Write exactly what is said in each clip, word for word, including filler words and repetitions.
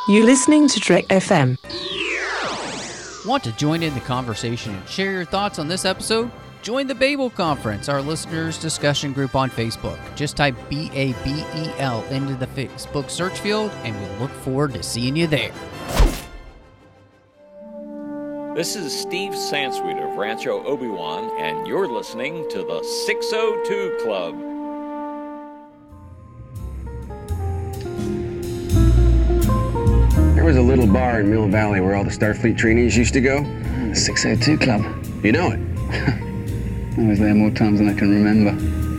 You're listening to Trek F M. Want to join in the conversation and share your thoughts on this episode? Join the Babel Conference, our listeners' discussion group on Facebook. Just type B A B E L into the Facebook search field, and we look forward to seeing you there. This is Steve Sansweet of Rancho Obi-Wan, and you're listening to the six oh two Club. There was a little bar in Mill Valley where all the Starfleet trainees used to go. The six oh two Club. You know it. I was there more times than I can remember.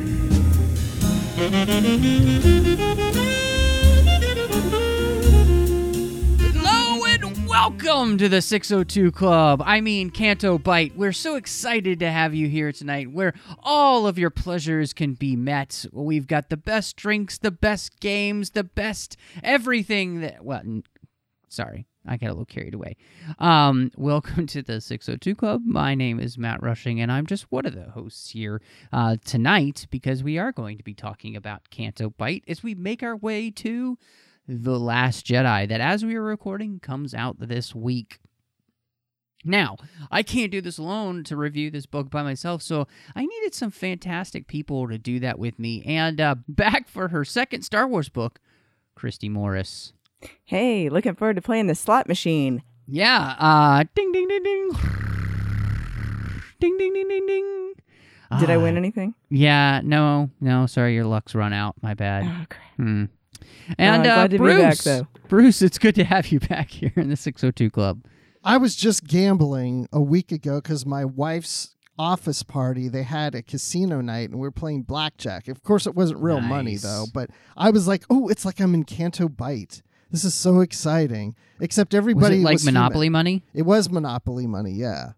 Hello and welcome to the six oh two Club. I mean, Canto Bight. We're so excited to have you here tonight where all of your pleasures can be met. We've got the best drinks, the best games, the best everything that, well, n- sorry. I got a little carried away. Um, welcome to the six oh two Club. My name is Matt Rushing, and I'm just one of the hosts here uh, tonight because we are going to be talking about Canto Bight as we make our way to The Last Jedi, that as we are recording comes out this week. Now, I can't do this alone to review this book by myself, so I needed some fantastic people to do that with me. And uh, back for her second Star Wars book, Christy Morris. Hey, looking forward to playing the slot machine. Yeah, uh, ding, ding, ding, ding. Ding, ding, ding, ding, ding. Did uh, I win anything? Yeah, no, no, sorry, your luck's run out. My bad. Oh, crap. Hmm. And uh, uh, glad to Bruce, be back, though. Bruce, it's good to have you back here in the six oh two Club. I was just gambling a week ago because my wife's office party, they had a casino night and we were playing blackjack. Of course, it wasn't real Nice. money, though, but I was like, oh, it's like I'm in Canto Bight. This is so exciting. Except everybody was it like was Monopoly human. money? It was Monopoly money, yeah.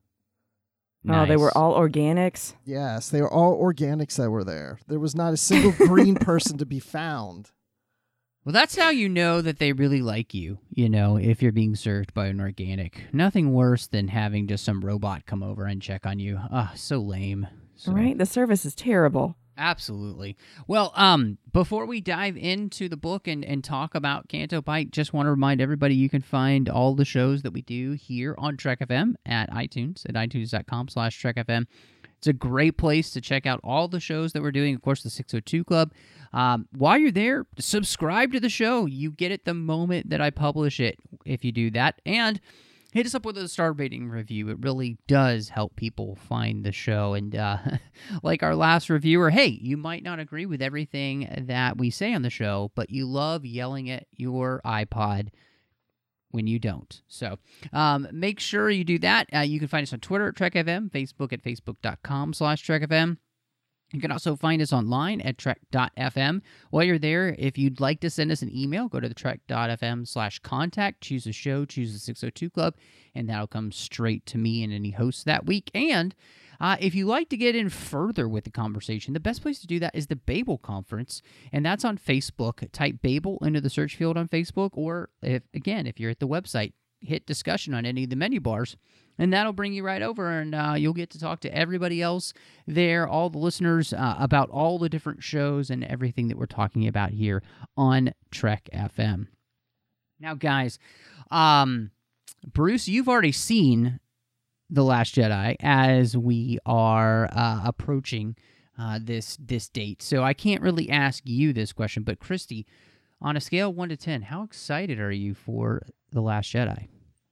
Oh, they Nice. were all organics. Yes, they were all organics that were there. There was not a single green person to be found. Well, that's how you know that they really like you, you know, if you're being served by an organic. Nothing worse than having just some robot come over and check on you. Ah, so lame. So. Right? The service is terrible. Absolutely. Well, um, before we dive into the book and, and talk about Canto Bight, just want to remind everybody you can find all the shows that we do here on Trek F M at iTunes, at itunes.com slash Trek FM. It's a great place to check out all the shows that we're doing. Of course, the six oh two Club. Um, while you're there, subscribe to the show. You get it the moment that I publish it if you do that. And hit us up with a star rating review. It really does help people find the show. And uh, like our last reviewer, hey, you might not agree with everything that we say on the show, but you love yelling at your iPod when you don't. So um, make sure you do that. Uh, you can find us on Twitter at Trek F M, Facebook at facebook.com slash Trek FM. You can also find us online at trek dot f m. While you're there, if you'd like to send us an email, go to the trek dot f m slash contact, choose a show, choose the six oh two Club, and that'll come straight to me and any hosts that week. And uh, if you'd like to get in further with the conversation, the best place to do that is the Babel Conference, and that's on Facebook. Type Babel into the search field on Facebook, or if again, if you're at the website, hit discussion on any of the menu bars, and that'll bring you right over, and uh, you'll get to talk to everybody else there, all the listeners, uh, about all the different shows and everything that we're talking about here on Trek F M. Now, guys, um, Bruce, you've already seen The Last Jedi as we are uh, approaching uh, this this date, so I can't really ask you this question, but Christy, on a scale of one to ten, how excited are you for The Last Jedi?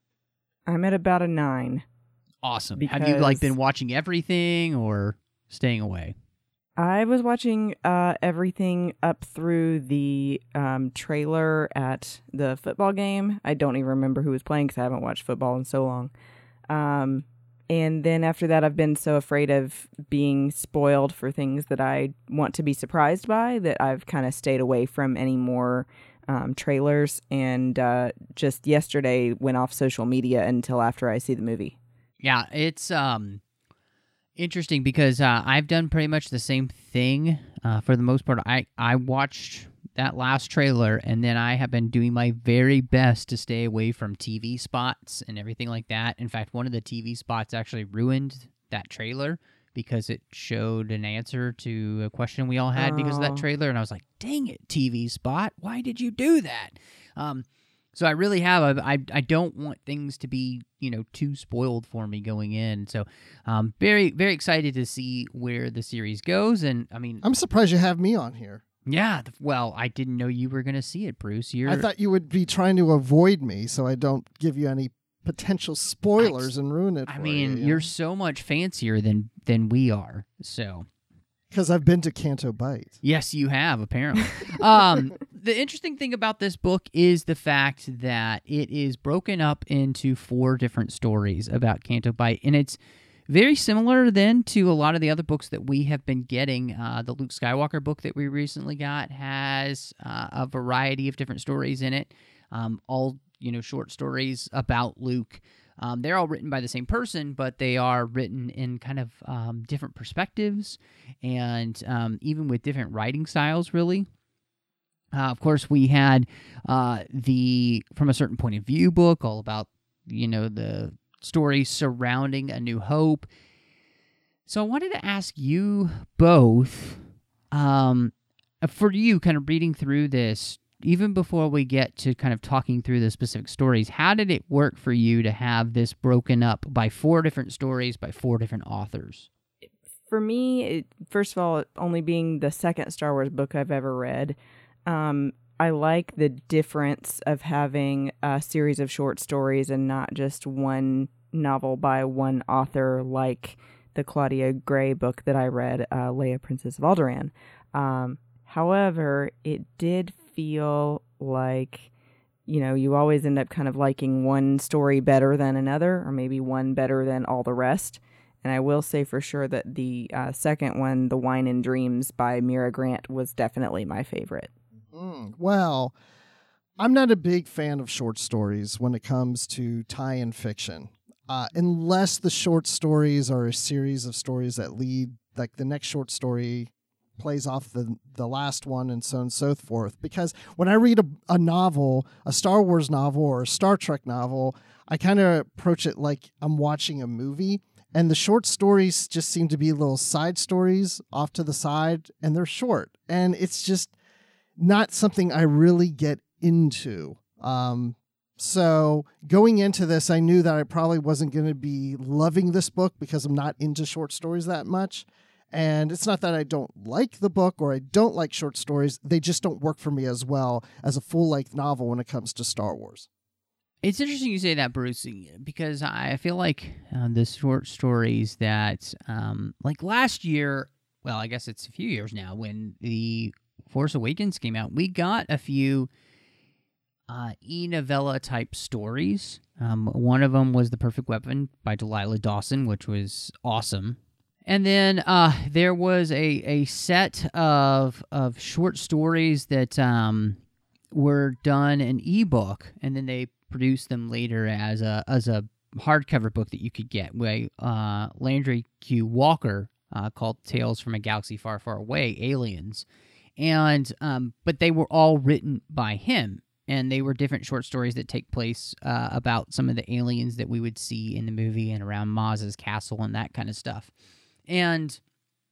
I'm at about a nine. Awesome. Have you like because- been watching everything or staying away? I was watching uh, everything up through the um, trailer at the football game. I don't even remember who was playing because I haven't watched football in so long. Um, and then after that, I've been so afraid of being spoiled for things that I want to be surprised by that I've kind of stayed away from any more um, trailers. And uh, just yesterday went off social media until after I see the movie. Yeah, it's um interesting because uh, I've done pretty much the same thing uh, for the most part. I, I watched that last trailer, and then I have been doing my very best to stay away from T V spots and everything like that. In fact, one of the T V spots actually ruined that trailer because it showed an answer to a question we all had oh. because of that trailer, and I was like, dang it, T V spot, why did you do that? Um, So I really have. A, I I don't want things to be, you know, too spoiled for me going in. So um, very very excited to see where the series goes. And I mean, I'm surprised you have me on here. yeah. th- Well, I didn't know you were going to see it, Bruce. You're. I thought you would be trying to avoid me so I don't give you any potential spoilers and ruin it for I mean, you. you're so much fancier than than we are. So. Because I've been to Canto Bight. Yes, you have, apparently. um, the interesting thing about this book is the fact that it is broken up into four different stories about Canto Bight, and it's very similar then to a lot of the other books that we have been getting. Uh, the Luke Skywalker book that we recently got has uh, a variety of different stories in it, um, all you know, short stories about Luke. Um, they're all written by the same person, but they are written in kind of um, different perspectives and um, even with different writing styles, really. Uh, of course, we had uh, the From a Certain Point of View book, all about, you know, the stories surrounding A New Hope. So I wanted to ask you both, um, for you kind of reading through this, even before we get to kind of talking through the specific stories, how did it work for you to have this broken up by four different stories by four different authors? For me, it, first of all, only being the second Star Wars book I've ever read, um, I like the difference of having a series of short stories and not just one novel by one author like the Claudia Gray book that I read, uh, Leia, Princess of Alderaan. Um, however, it did feel like, you know, you always end up kind of liking one story better than another, or maybe one better than all the rest. And I will say for sure that the uh, second one, The Wine and Dreams by Mira Grant, was definitely my favorite. Mm, well, I'm not a big fan of short stories when it comes to tie-in fiction. Uh, unless the short stories are a series of stories that lead, like the next short story plays off the the last one and so on and so forth. Because when I read a, a novel, a Star Wars novel or a Star Trek novel, I kind of approach it like I'm watching a movie. And the short stories just seem to be little side stories off to the side, and they're short. And it's just not something I really get into. Um, so going into this, I knew that I probably wasn't going to be loving this book because I'm not into short stories that much. And it's not that I don't like the book or I don't like short stories. They just don't work for me as well as a full-length novel when it comes to Star Wars. It's interesting you say that, Bruce, because I feel like uh, the short stories that, um, like last year, well, I guess it's a few years now, when The Force Awakens came out, we got a few uh, e-novella type stories. Um, one of them was The Perfect Weapon by Delilah Dawson, which was awesome. And then uh, there was a, a set of of short stories that um, were done in ebook, and then they produced them later as a as a hardcover book that you could get by uh, Landry Q. Walker, uh, called Tales from a Galaxy Far, Far Away, Aliens. And um, but they were all written by him, and they were different short stories that take place uh, about some of the aliens that we would see in the movie and around Maz's castle and that kind of stuff. And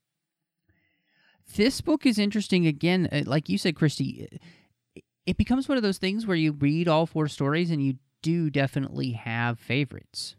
this book is interesting, again, like you said, Christy, it becomes one of those things where you read all four stories and you do definitely have favorites.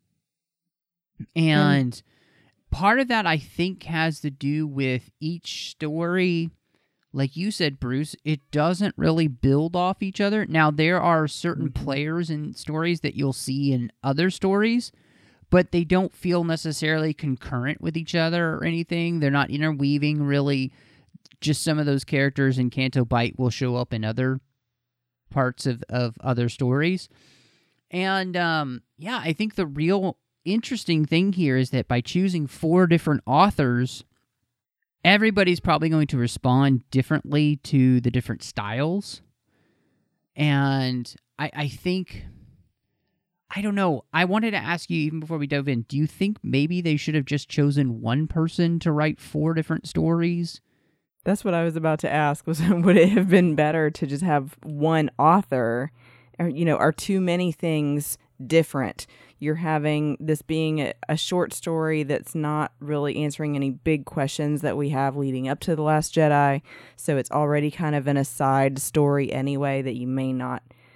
And mm. part of that, I think, has to do with each story. Like you said, Bruce, it doesn't really build off each other. Now, there are certain mm-hmm. players in stories that you'll see in other stories, but they don't feel necessarily concurrent with each other or anything. They're not interweaving, really. Just some of those characters in Canto Bight will show up in other parts of, of other stories. And, um, yeah, I think the real interesting thing here is that by choosing four different authors, everybody's probably going to respond differently to the different styles. And I, I think... I don't know. I wanted to ask you, even before we dove in, do you think maybe they should have just chosen one person to write four different stories? That's what I was about to ask, was would it have been better to just have one author? Or, you know, are too many things different? You're having this being a, a short story that's not really answering any big questions that we have leading up to The Last Jedi. So it's already kind of an aside story anyway that you may not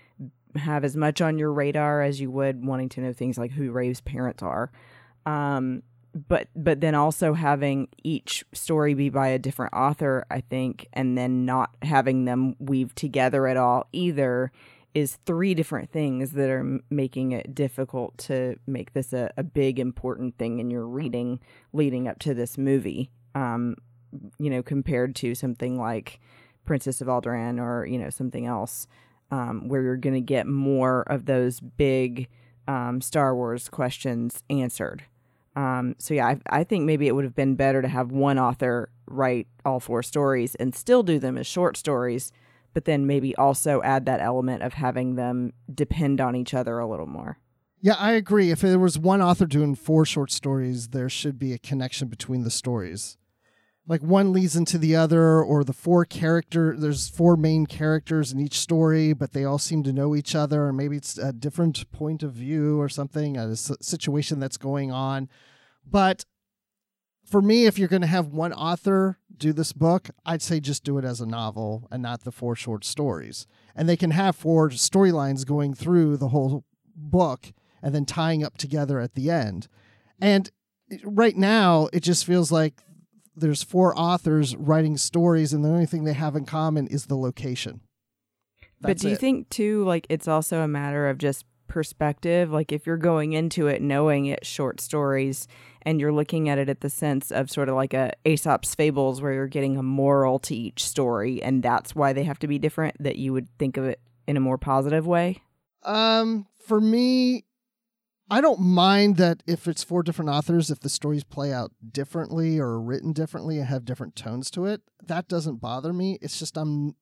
have as much on your radar as you would wanting to know things like who Ray's parents are. Um, but but then also having each story be by a different author, I think, and then not having them weave together at all either is three different things that are m- making it difficult to make this a, a big, important thing in your reading leading up to this movie, um, you know, compared to something like Princess of Alderaan or, you know, something else um, where you're going to get more of those big um, Star Wars questions answered. Um, so, yeah, I, I think maybe it would have been better to have one author write all four stories and still do them as short stories, but then maybe also add that element of having them depend on each other a little more. Yeah, I agree. If there was one author doing four short stories, there should be a connection between the stories. Like one leads into the other, or the four character, there's four main characters in each story, but they all seem to know each other, and maybe it's a different point of view or something, a situation that's going on. But for me, if you're going to have one author do this book, I'd say just do it as a novel and not the four short stories. And they can have four storylines going through the whole book and then tying up together at the end. And right now, it just feels like there's four authors writing stories, and the only thing they have in common is the location. That's but do you it. think, too, like it's also a matter of just perspective? Like if you're going into it knowing it's short stories and you're looking at it at the sense of sort of like a Aesop's Fables where you're getting a moral to each story, and that's why they have to be different, that you would think of it in a more positive way? Um, for me, I don't mind that if it's four different authors, if the stories play out differently or are written differently and have different tones to it. That doesn't bother me. It's just I'm,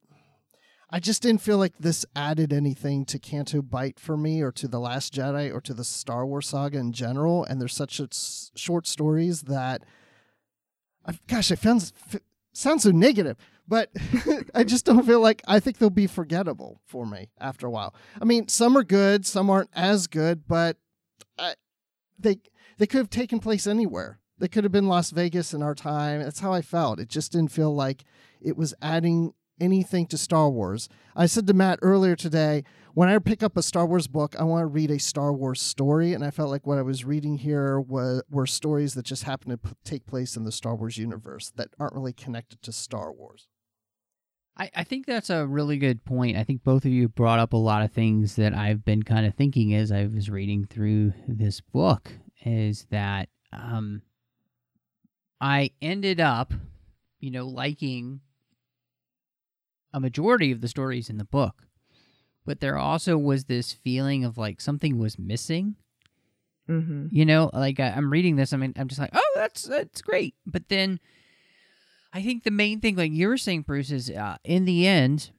I just didn't feel like this added anything to Canto Bight for me, or to The Last Jedi, or to the Star Wars saga in general. And they're such a, s- short stories that, I, gosh, it sounds, f- sounds so negative. But I just don't feel like, I think they'll be forgettable for me after a while. I mean, some are good, some aren't as good, but I, they they could have taken place anywhere. They could have been Las Vegas in our time. That's how I felt. It just didn't feel like it was adding anything to Star Wars. I said to Matt earlier today, when I pick up a Star Wars book, I want to read a Star Wars story, and I felt like what I was reading here was, were stories that just happen to p- take place in the Star Wars universe that aren't really connected to Star Wars. I, I think that's a really good point. I think both of you brought up a lot of things that I've been kind of thinking as I was reading through this book, is that um, I ended up, you know, liking a majority of the stories in the book, but there also was this feeling of like something was missing. Mm-hmm. You know, like I, I'm reading this, I mean, I'm just like, oh, that's that's great. But then I think the main thing, like you were saying, Bruce, is uh, in the end,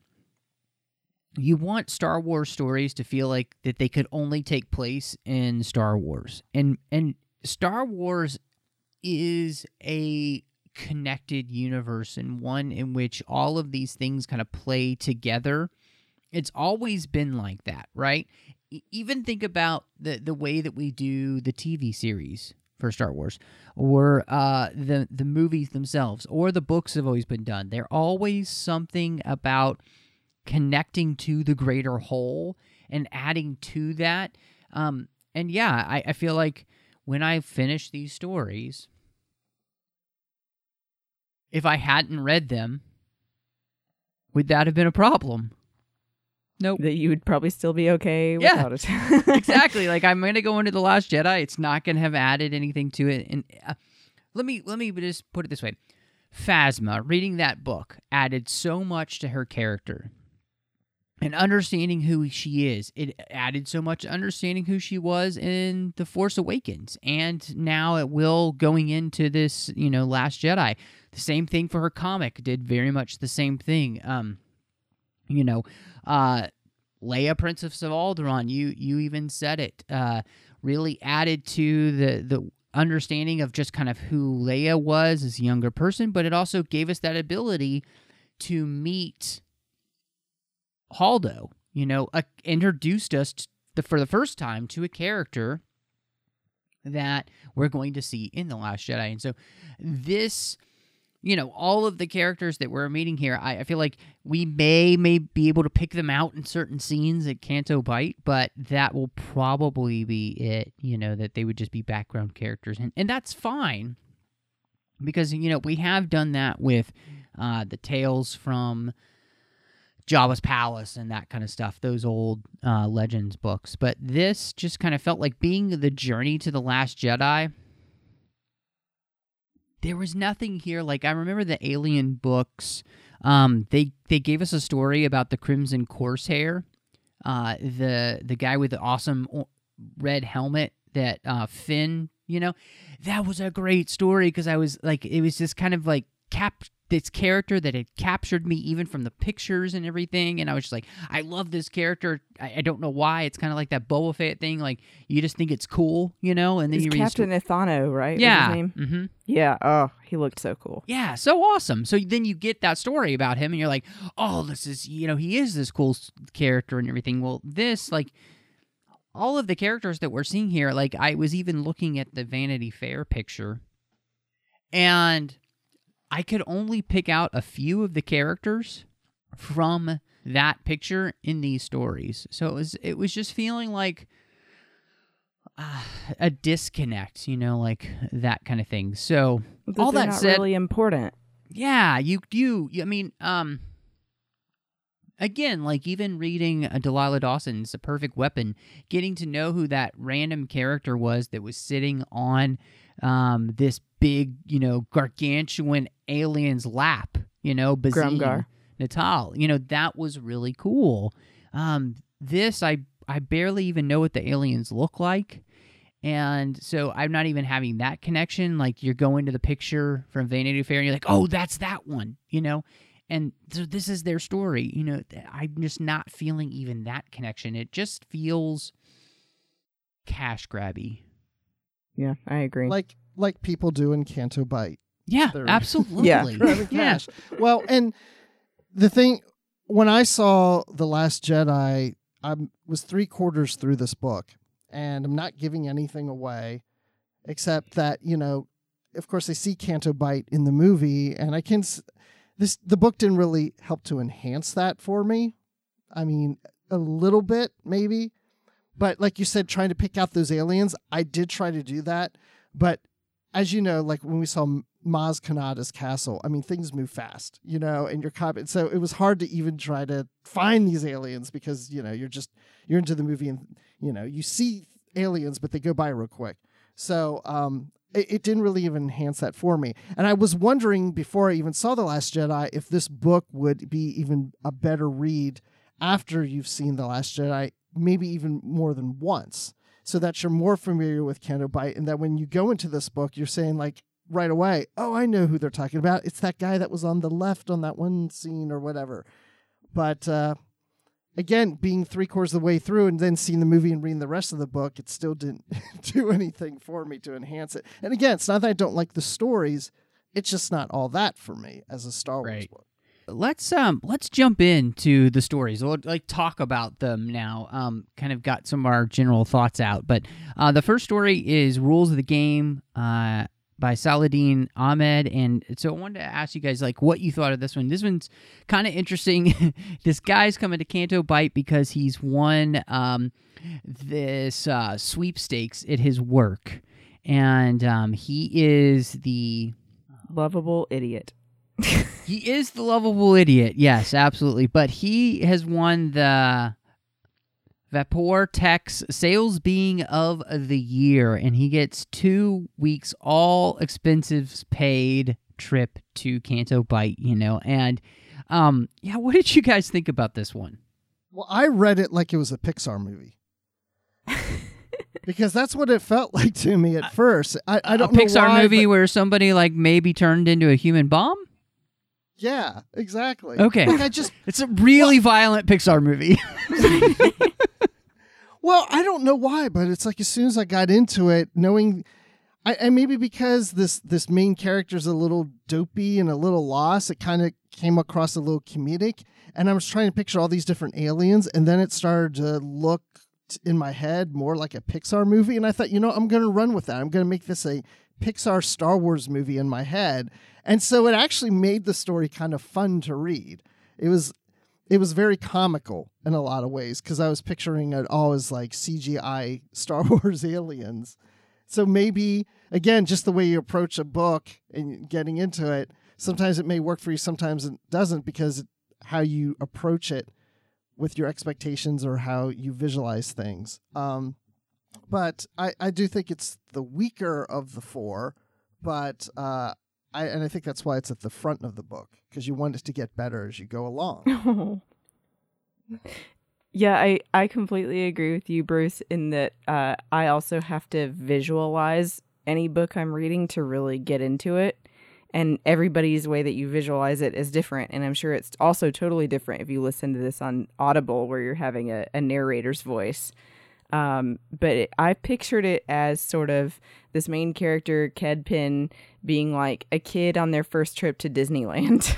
you want Star Wars stories to feel like that they could only take place in Star Wars. And and Star Wars is a connected universe, and one in which all of these things kind of play together. It's always been like that, right? E- even think about the, the way that we do the T V series for Star Wars, or uh, the the movies themselves, or the books have always been done. They're always something about connecting to the greater whole and adding to that. Um, and yeah, I, I feel like when I finish these stories, if I hadn't read them, would that have been a problem? Nope. That you would probably still be okay Yeah, without it. exactly. Like I'm going to go into The Last Jedi. It's not going to have added anything to it. And uh, let me let me just put it this way: Phasma, reading that book, added so much to her character, and understanding who she is. It added so much to understanding who she was in The Force Awakens, and now it will going into this, you know, Last Jedi. The same thing for her comic. Did very much the same thing. Um, you know, uh, Leia, Princess of Alderaan. You you even said it. Uh, really added to the the understanding of just kind of who Leia was as a younger person, but it also gave us that ability to meet Holdo. You know, uh, introduced us to the, for the first time to a character that we're going to see in The Last Jedi, and so this you know, all of the characters that we're meeting here, I, I feel like we may may be able to pick them out in certain scenes at Canto Bight, but that will probably be it, you know, that they would just be background characters. And, and that's fine, because, you know, we have done that with uh, the Tales from Jabba's Palace and that kind of stuff, those old uh, Legends books. But this just kind of felt like being the journey to The Last Jedi. There was nothing here. Like, I remember the Alien books. Um, they they gave us a story about the Crimson Corsair, uh, the the guy with the awesome red helmet that uh, Finn. You know, that was a great story because I was like, it was just kind of like cap this character that had captured me even from the pictures and everything, and I was just like, I love this character. I, I don't know why. It's kind of like that Boba Fett thing. Like, you just think it's cool, you know, and then it's you read Captain Ithano, right? Was Yeah. his name? Mm-hmm. Yeah. Oh, he looked so cool. Yeah, so awesome. So then you get that story about him, and you're like, oh, this is, you know, he is this cool s- character and everything. Well, this, like, all of the characters that we're seeing here, like, I was even looking at the Vanity Fair picture, and I could only pick out a few of the characters from that picture in these stories. So it was, it was just feeling like uh, a disconnect, you know, like that kind of thing. So But all they're that not said, really important. yeah, you you. I mean, um, again, like even reading uh, Delilah Dawson's "A Perfect Weapon," getting to know who that random character was that was sitting on um this big, you know, gargantuan alien's lap, you know, Bazine Grumgar. Natal. You know, that was really cool. Um, this I I barely even know what the aliens look like. And so I'm not even having that connection. Like, you're going to the picture from Vanity Fair and you're like, oh, that's that one, you know? And so this is their story. You know, I'm just not feeling even that connection. It just feels cash grabby. Yeah, I agree. Like like people do in Canto Bight. Yeah, They're- absolutely. Yeah. Grabbing Yeah. cash. Well, and the thing, when I saw The Last Jedi, I was three quarters through this book, and I'm not giving anything away, except that, you know, of course, I see Canto Bight in the movie, and I can. s- This the book didn't really help to enhance that for me. I mean, a little bit maybe, but like you said, trying to pick out those aliens, I did try to do that, but as you know, like when we saw Maz Kanata's castle, I mean, things move fast, you know, and you're caught. So it was hard to even try to find these aliens because, you know, you're just, you're into the movie and, you know, you see aliens, but they go by real quick. So um, it, it didn't really even enhance that for me. And I was wondering before I even saw The Last Jedi if this book would be even a better read after you've seen The Last Jedi, maybe even more than once, so that you're more familiar with Canto Bight, and that when you go into this book, you're saying like right away, oh, I know who they're talking about. It's that guy that was on the left on that one scene or whatever. But uh, again, being three quarters of the way through and then seeing the movie and reading the rest of the book, it still didn't do anything for me to enhance it. And again, it's not that I don't like the stories. It's just not all that for me as a Star Wars Right. book. Let's um let's jump into the stories. We'll like talk about them now. Um, kind of got some of our general thoughts out, but uh, the first story is Rules of the Game uh, by Saladin Ahmed, and so I wanted to ask you guys like what you thought of this one. This one's kind of interesting. This guy's coming to Canto Bight because he's won um this uh, sweepstakes at his work, and um, he is the Lovable idiot. He is the lovable idiot, yes, absolutely. But he has won the Vapor Tex Sales Being of the Year, and he gets two weeks all expenses paid trip to Canto Bight, you know. And um, yeah, what did you guys think about this one? Well, I read it like it was a Pixar movie. Because that's what it felt like to me at first. I, I don't a know Pixar why, movie but- where somebody like maybe turned into a human bomb? Yeah, exactly. Okay. Like I just It's a really violent Pixar movie. well, I don't know why, but it's like as soon as I got into it, knowing, I, and maybe because this this main character's a little dopey and a little lost, it kind of came across a little comedic. And I was trying to picture all these different aliens, and then it started to look t- in my head more like a Pixar movie. And I thought, you know, I'm going to run with that. I'm going to make this a Pixar Star Wars movie in my head. And so it actually made the story kind of fun to read. It was it was very comical in a lot of ways because I was picturing it all as like C G I Star Wars aliens. So maybe, again, just the way you approach a book and getting into it, sometimes it may work for you, sometimes it doesn't, because how you approach it with your expectations or how you visualize things. Um, but I, I do think it's the weaker of the four, but uh, I and I think that's why it's at the front of the book, because you want it to get better as you go along. Yeah, I, I completely agree with you, Bruce, in that uh, I also have to visualize any book I'm reading to really get into it. And everybody's way that you visualize it is different. And I'm sure it's also totally different if you listen to this on Audible, where you're having a, a narrator's voice. Um, but it, I pictured it as sort of this main character, Kedpin, being like a kid on their first trip to Disneyland.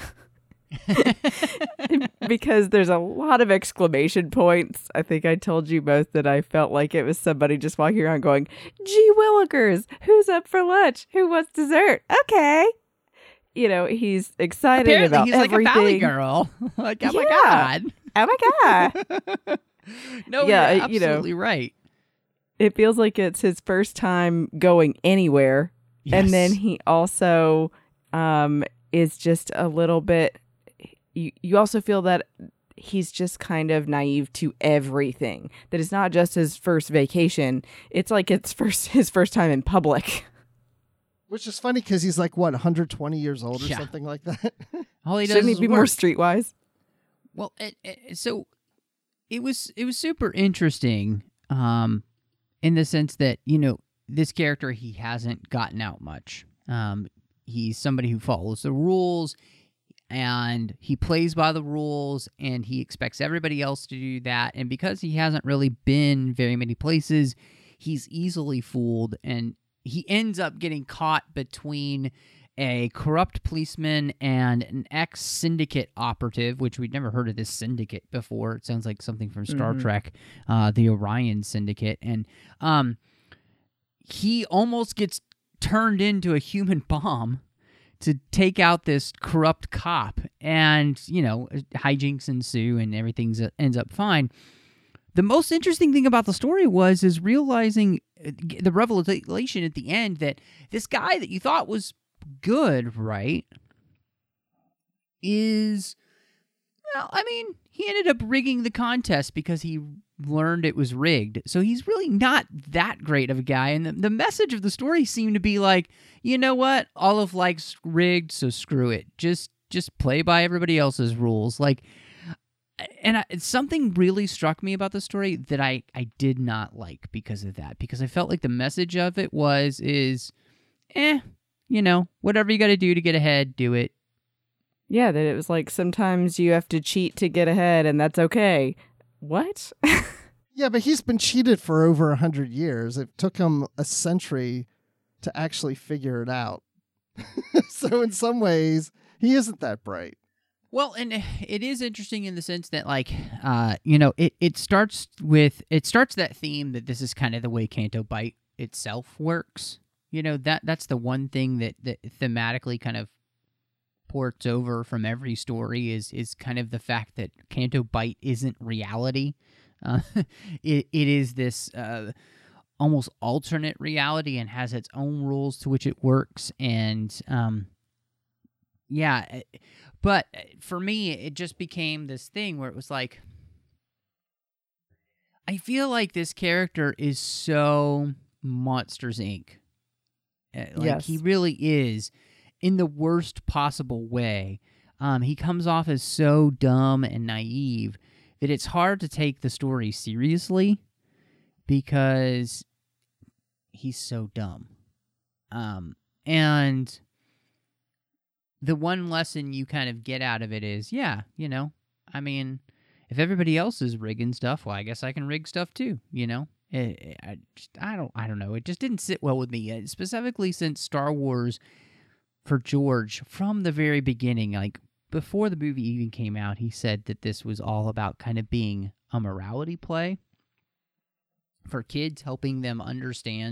Because there's a lot of exclamation points. I think I told you both that I felt like it was somebody just walking around going, "Gee willikers, who's up for lunch? Who wants dessert? Okay." You know, he's excited Apparently about he's everything. like a Valley Girl. Like, oh Yeah. my God. Oh my God. No, Yeah, you're you know. absolutely right. It feels like it's his first time going anywhere. Yes. And then he also um, is just a little bit, you, you also feel that he's just kind of naive to everything. That it's not just his first vacation. It's like it's first his first time in public. Which is funny because he's like, what, one hundred twenty years old or Yeah. something like that? All he does Shouldn't he is be work. more streetwise? Well, it, it, so it was it was super interesting, um, in the sense that, you know, this character, he hasn't gotten out much. Um, he's somebody who follows the rules, and he plays by the rules, and he expects everybody else to do that. And because he hasn't really been very many places, he's easily fooled, and he ends up getting caught between a corrupt policeman and an ex-syndicate operative, which we'd never heard of this syndicate before. It sounds like something from Star Mhm. Trek, uh, the Orion Syndicate. And um, he almost gets turned into a human bomb to take out this corrupt cop. And, you know, hijinks ensue and everything ends up fine. The most interesting thing about the story was is realizing the revelation at the end that this guy that you thought was good, right, is, well, I mean, he ended up rigging the contest because he learned it was rigged. So he's really not that great of a guy. And the, the message of the story seemed to be like, you know what? All of life's rigged, so screw it. Just just play by everybody else's rules. Like, and I, something really struck me about the story that I, I did not like because of that. Because I felt like the message of it was, is, eh, you know, whatever you got to do to get ahead, do it. Yeah, that it was like sometimes you have to cheat to get ahead, and that's okay. What? Yeah, but he's been cheated for over a hundred years. It took him a century to actually figure it out. So in some ways, he isn't that bright. Well, and it is interesting in the sense that, like, uh, you know, it, it starts with, it starts that theme that this is kind of the way Canto Bight itself works. You know, that that's the one thing that, that thematically kind of ports over from every story is is kind of the fact that Canto Bight isn't reality. Uh, it it is this uh, almost alternate reality and has its own rules to which it works. And um, yeah, but for me, it just became this thing where it was like, I feel like this character is so Monsters, Incorporated. Like, Yes. he really is, in the worst possible way. Um, he comes off as so dumb and naive that it's hard to take the story seriously because he's so dumb. Um, and the one lesson you kind of get out of it is, yeah, you know, I mean, if everybody else is rigging stuff, well, I guess I can rig stuff too, you know? It, I, just, I don't I don't know. It just didn't sit well with me, uh, specifically since Star Wars, for George, from the very beginning, like before the movie even came out, he said that this was all about kind of being a morality play for kids, helping them understand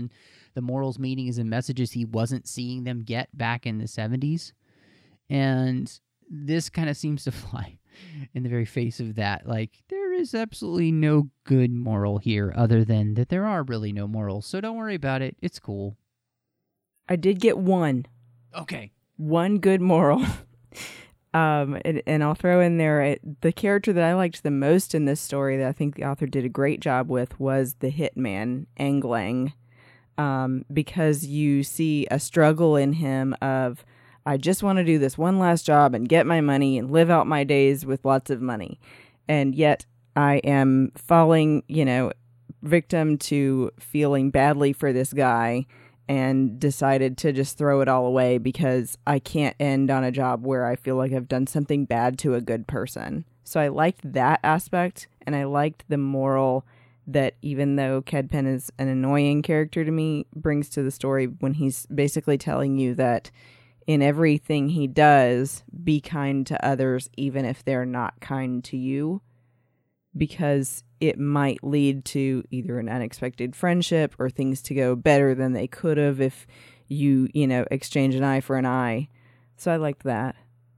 the morals, meanings, and messages he wasn't seeing them get back in the seventies. And this kind of seems to fly in the very face of that. Like, there is absolutely no good moral here other than that there are really no morals. So don't worry about it. It's cool. I did get one. Okay. One good moral. um, and, and I'll throw in there it, the character that I liked the most in this story that I think the author did a great job with was the hitman, Ang Lang. Um, because you see a struggle in him of, I just want to do this one last job and get my money and live out my days with lots of money. And yet I am falling, you know, victim to feeling badly for this guy and decided to just throw it all away because I can't end on a job where I feel like I've done something bad to a good person. So I liked that aspect, and I liked the moral that even though Kedpen is an annoying character to me, brings to the story when he's basically telling you that in everything he does, be kind to others, even if they're not kind to you, because it might lead to either an unexpected friendship or things to go better than they could have if you, you know, exchange an eye for an eye. So I liked that.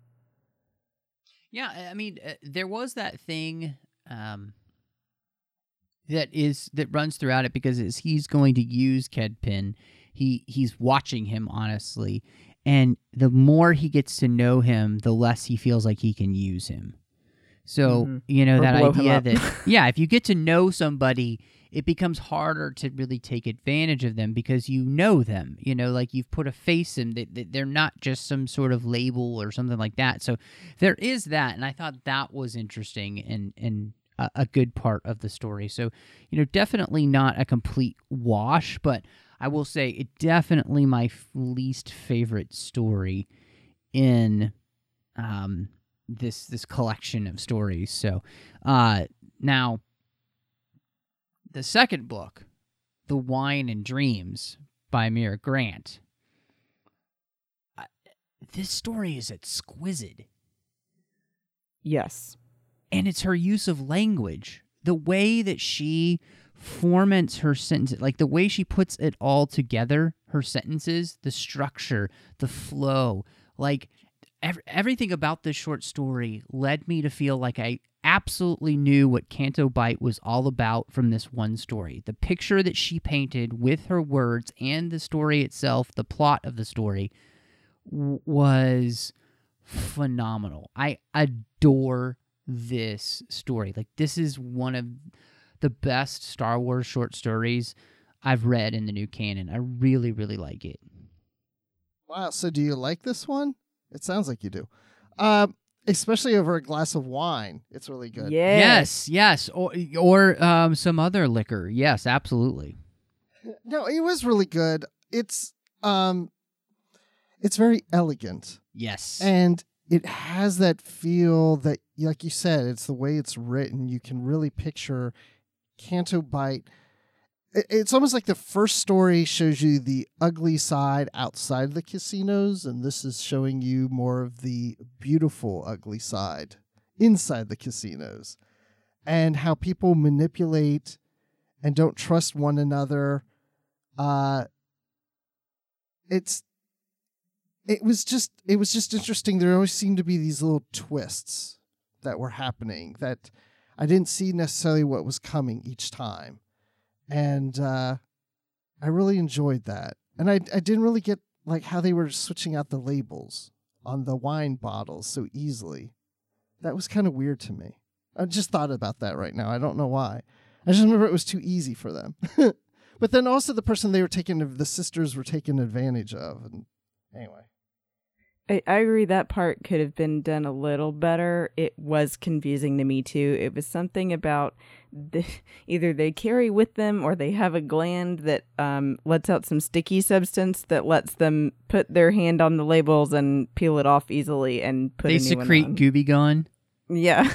Yeah, I mean, uh, there was that thing um, that is that runs throughout it because as he's going to use Kedpen, he he's watching him honestly. And the more he gets to know him, the less he feels like he can use him. So, mm-hmm. you know, Or that blow him idea up. that, yeah, if you get to know somebody, it becomes harder to really take advantage of them because you know them, you know, like you've put a face in, they, they, they're not just some sort of label or something like that. So there is that. And I thought that was interesting and, and a, a good part of the story. So, you know, definitely not a complete wash, but I will say it definitely my f- least favorite story in um, this this collection of stories. So uh, now, the second book, The Wine and Dreams by Mira Grant, uh, this story is exquisite. Yes. And it's her use of language. The way that she formats her sentences, like the way she puts it all together, her sentences, the structure, the flow, like ev- everything about this short story led me to feel like I absolutely knew what Canto Bight was all about from this one story. The picture that she painted with her words and the story itself, the plot of the story, w- was phenomenal. I adore this story. Like, this is one of the best Star Wars short stories I've read in the new canon. I really, really like it. Wow. So do you like this one? It sounds like you do. Um, especially over a glass of wine. It's really good. Yes. Yes, yes. Or, or um, some other liquor. Yes, absolutely. No, it was really good. It's um, it's very elegant. Yes. And it has that feel that, like you said, it's the way it's written. You can really picture Canto Bight. It's almost like the first story shows you the ugly side outside the casinos, and this is showing you more of the beautiful, ugly side inside the casinos, and how people manipulate and don't trust one another. Uh, it's it was just it was just interesting. There always seemed to be these little twists that were happening that I didn't see necessarily what was coming each time. And uh, I really enjoyed that. And I I didn't really get like how they were switching out the labels on the wine bottles so easily. That was kind of weird to me. I just thought about that right now. I don't know why. I just remember it was too easy for them. But then also the person they were taking, the sisters were taken advantage of. And anyway. I, I agree that part could have been done a little better. It was confusing to me too. It was something about the, either they carry with them or they have a gland that um, lets out some sticky substance that lets them put their hand on the labels and peel it off easily and put they a new one secrete on. Gooby Gone. Yeah.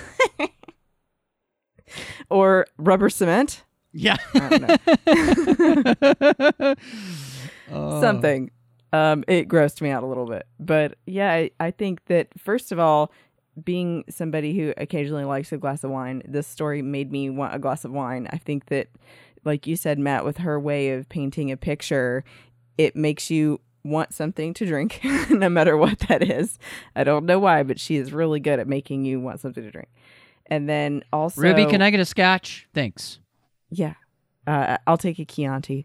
Or rubber cement. Yeah. I don't know. Oh. Something. Um, it grossed me out a little bit. But yeah, I, I think that, first of all, being somebody who occasionally likes a glass of wine, this story made me want a glass of wine. I think that like you said, Matt, with her way of painting a picture, it makes you want something to drink, no matter what that is. I don't know why, but she is really good at making you want something to drink. And then also... Ruby, can I get a scotch? Thanks. Yeah. Uh, I'll take a Chianti.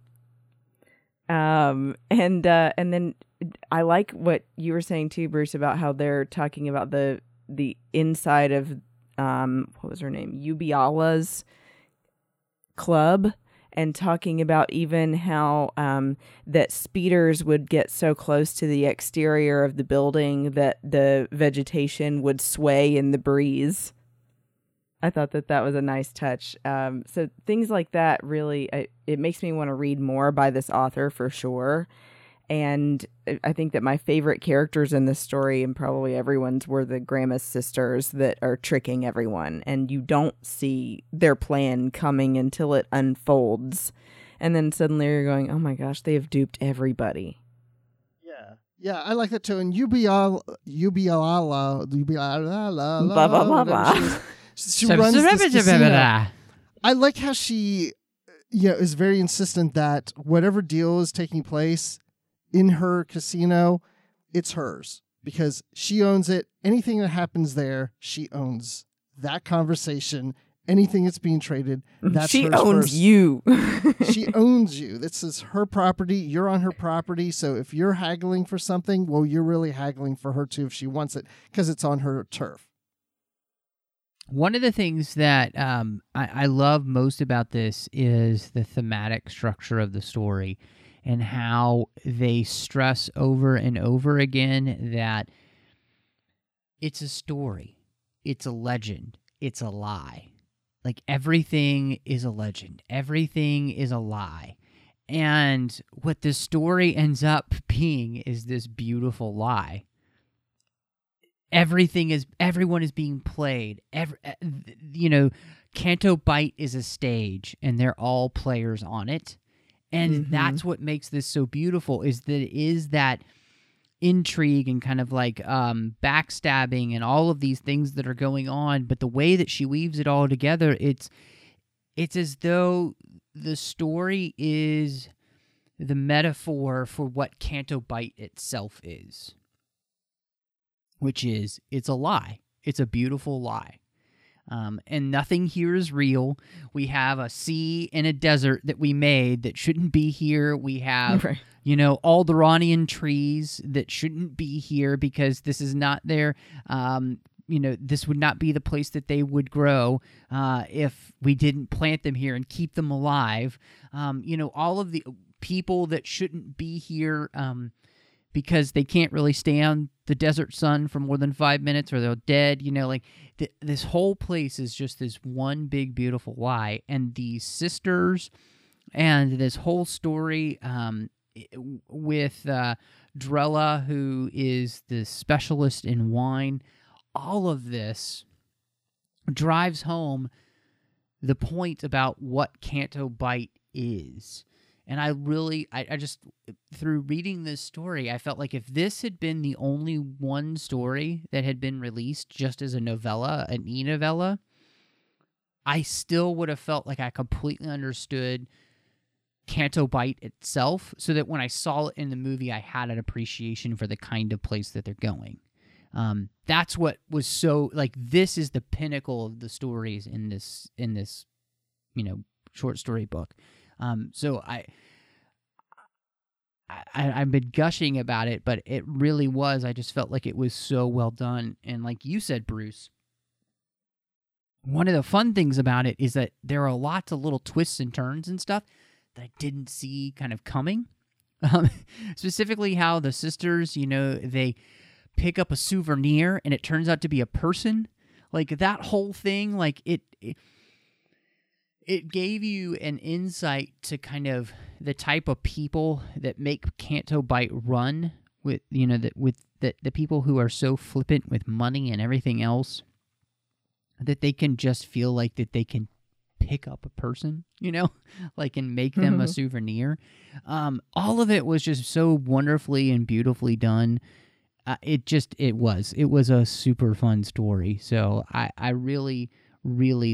Um, and uh, and then I like what you were saying too, Bruce, about how they're talking about the the inside of um what was her name, Ubiala's club, and talking about even how um that speeders would get so close to the exterior of the building that the vegetation would sway in the breeze. I thought that that was a nice touch. Um, so things like that really, it, it makes me want to read more by this author for sure. And I think that my favorite characters in this story, and probably everyone's, were the Grammas sisters that are tricking everyone. And you don't see their plan coming until it unfolds. And then suddenly you're going, oh my gosh, they have duped everybody. Yeah. Yeah, I like that too. And Ubiala, Ubiala, Ubiala, Blah, blah, blah, blah. She runs this casino. I like how she, you know, is very insistent that whatever deal is taking place in her casino, it's hers because she owns it. Anything that happens there, she owns. That conversation, anything that's being traded, that's she hers owns first. you. She owns you. This is her property. You're on her property. So if you're haggling for something, well, you're really haggling for her too if she wants it because it's on her turf. One of the things that um, I, I love most about this is the thematic structure of the story and how they stress over and over again that it's a story, it's a legend, it's a lie. Like everything is a legend, everything is a lie. And what the story ends up being is this beautiful lie. Everything is, everyone is being played. Every, you know, Canto Bight is a stage, and they're all players on it, and Mm-hmm. that's what makes this so beautiful. Is that it is that intrigue and kind of like um, backstabbing and all of these things that are going on. But the way that she weaves it all together, it's it's as though the story is the metaphor for what Canto Bight itself is. Which is, it's a lie. It's a beautiful lie. Um, and nothing here is real. We have a sea and a desert that we made that shouldn't be here. We have, Right. you know, Alderanian trees that shouldn't be here because this is not their, um, you know, this would not be the place that they would grow uh, if we didn't plant them here and keep them alive. Um, you know, all of the people that shouldn't be here um, because they can't really stand the desert sun for more than five minutes or they're dead. You know, like th- this whole place is just this one big, beautiful lie. And these sisters and this whole story um, with uh, Drella, who is the specialist in wine, all of this drives home the point about what Canto Bight is. And I really, I, I just, through reading this story, I felt like if this had been the only one story that had been released just as a novella, an e-novella, I still would have felt like I completely understood Canto Bight itself, so that when I saw it in the movie, I had an appreciation for the kind of place that they're going. Um, that's what was so, like, this is the pinnacle of the stories in this, in this, you know, short story book. Um, so I, I, I've been gushing about it, but it really was. I just felt like it was so well done. And like you said, Bruce, one of the fun things about it is that there are lots of little twists and turns and stuff that I didn't see kind of coming. Um, specifically how the sisters, you know, they pick up a souvenir and it turns out to be a person. Like that whole thing, like it, it It gave you an insight to kind of the type of people that make Canto Bight run with, you know, that with the, the people who are so flippant with money and everything else that they can just feel like that they can pick up a person, you know, like and make them a souvenir. Um, all of it was just so wonderfully and beautifully done. Uh, it just, it was, it was a super fun story. So I, I really, really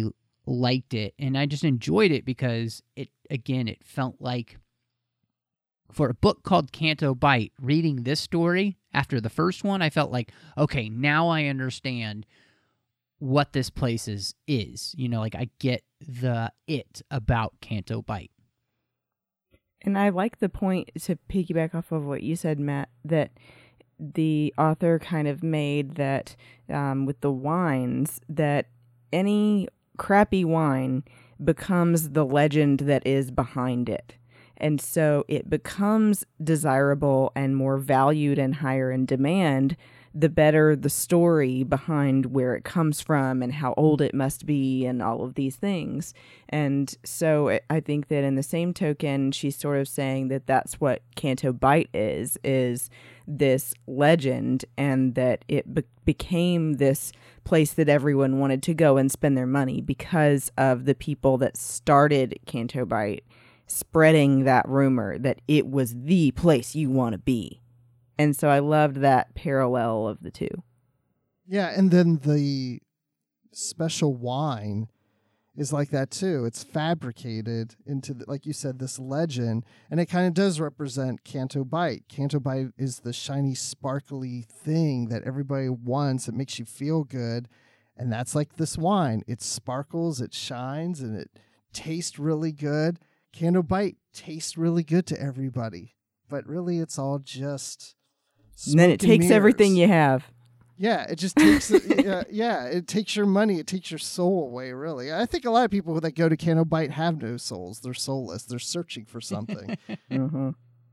liked it, and I just enjoyed it because it, again, it felt like for a book called Canto Bight, reading this story after the first one, I felt like, okay, now I understand what this place is, is. You know, like I get the it about Canto Bight. And I like the point, to piggyback off of what you said, Matt, that the author kind of made that um, with the wines, that any crappy wine becomes the legend that is behind it. And so it becomes desirable and more valued and higher in demand the better the story behind where it comes from and how old it must be and all of these things. And so I think that in the same token, she's sort of saying that that's what Canto Bight is, is this legend, and that it be- became this place that everyone wanted to go and spend their money because of the people that started Canto Bight spreading that rumor that it was the place you want to be. And so I loved that parallel of the two. Yeah, and then the special wine is like that too. It's fabricated into, the, like you said, this legend, and it kind of does represent Canto Bight. Canto Bight is the shiny, sparkly thing that everybody wants. It makes you feel good, and that's like this wine. It sparkles, it shines, and it tastes really good. Canto Bight tastes really good to everybody, but really it's all just... And then it takes mirrors. Everything you have. Yeah, it just takes uh, yeah, it takes your money, it takes your soul away, really. I think a lot of people that go to Canto Bight have no souls. They're soulless. They're searching for something. Mm-hmm.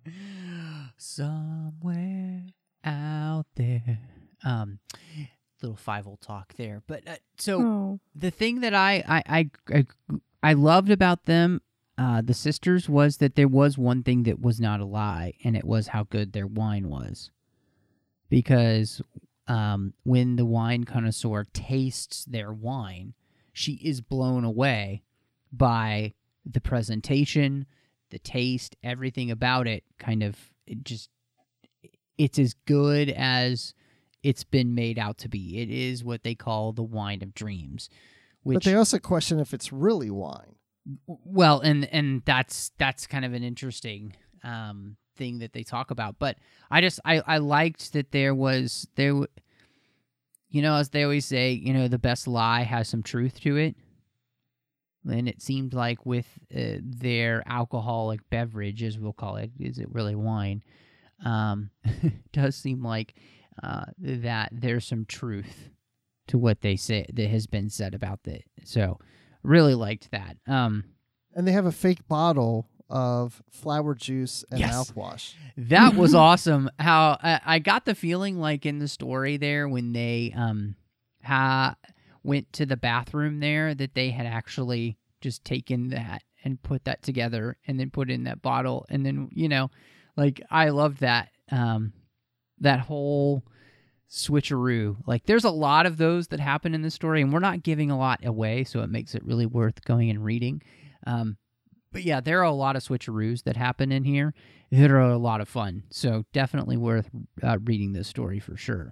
Somewhere out there. Um, little five-old talk there. But uh, so Oh. the thing that I, I, I, I, I loved about them, uh, the sisters, was that there was one thing that was not a lie, and it was how good their wine was. Because um, when the wine connoisseur tastes their wine, she is blown away by the presentation, the taste, everything about it. Kind of, it just, it's as good as it's been made out to be. It is what they call the wine of dreams. Which, but they also question if it's really wine. Well, and and that's that's kind of an interesting um, thing that they talk about. But I just I, I liked that there was there, you know, as they always say, you know, the best lie has some truth to it. And it seemed like with uh, their alcoholic beverage, as we'll call it, is it really wine? Um, it does seem like uh, that there's some truth to what they say that has been said about it. So really liked that. Um, and they have a fake bottle of flower juice and yes. mouthwash. That was awesome. How I, I got the feeling like in the story there when they um ha went to the bathroom there that they had actually just taken that and put that together and then put in that bottle, and then, you know, like I loved that um that whole switcheroo. Like there's a lot of those that happen in the story, and we're not giving a lot away, so it makes it really worth going and reading. Um, but yeah, there are a lot of switcheroos that happen in here that are a lot of fun. So definitely worth uh, reading this story for sure.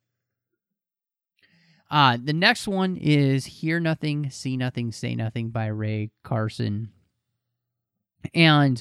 Uh, the next one is Hear Nothing, See Nothing, Say Nothing by Ray Carson. And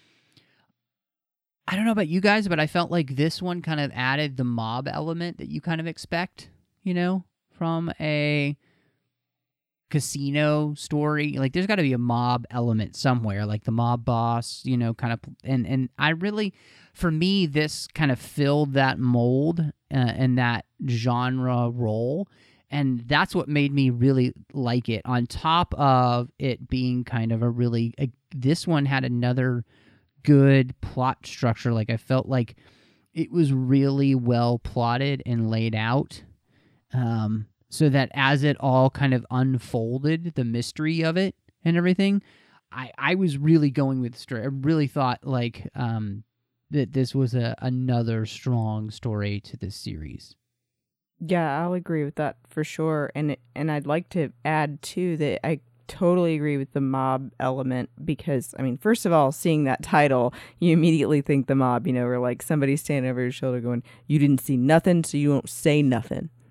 I don't know about you guys, but I felt like this one kind of added the mob element that you kind of expect, you know, from a casino story. Like there's got to be a mob element somewhere, like the mob boss, you know, kind of. And, and I really, for me, this kind of filled that mold uh, and that genre role. And that's what made me really like it, on top of it being kind of a really, a, this one had another good plot structure. Like I felt like it was really well plotted and laid out, um, so that as it all kind of unfolded, the mystery of it and everything, I, I was really going with the story. I really thought like um, that this was a, another strong story to this series. Yeah, I'll agree with that for sure. And it, and I'd like to add too that I totally agree with the mob element, because I mean, first of all, seeing that title, you immediately think the mob, you know, or like somebody standing over your shoulder going, "You didn't see nothing, so you won't say nothing."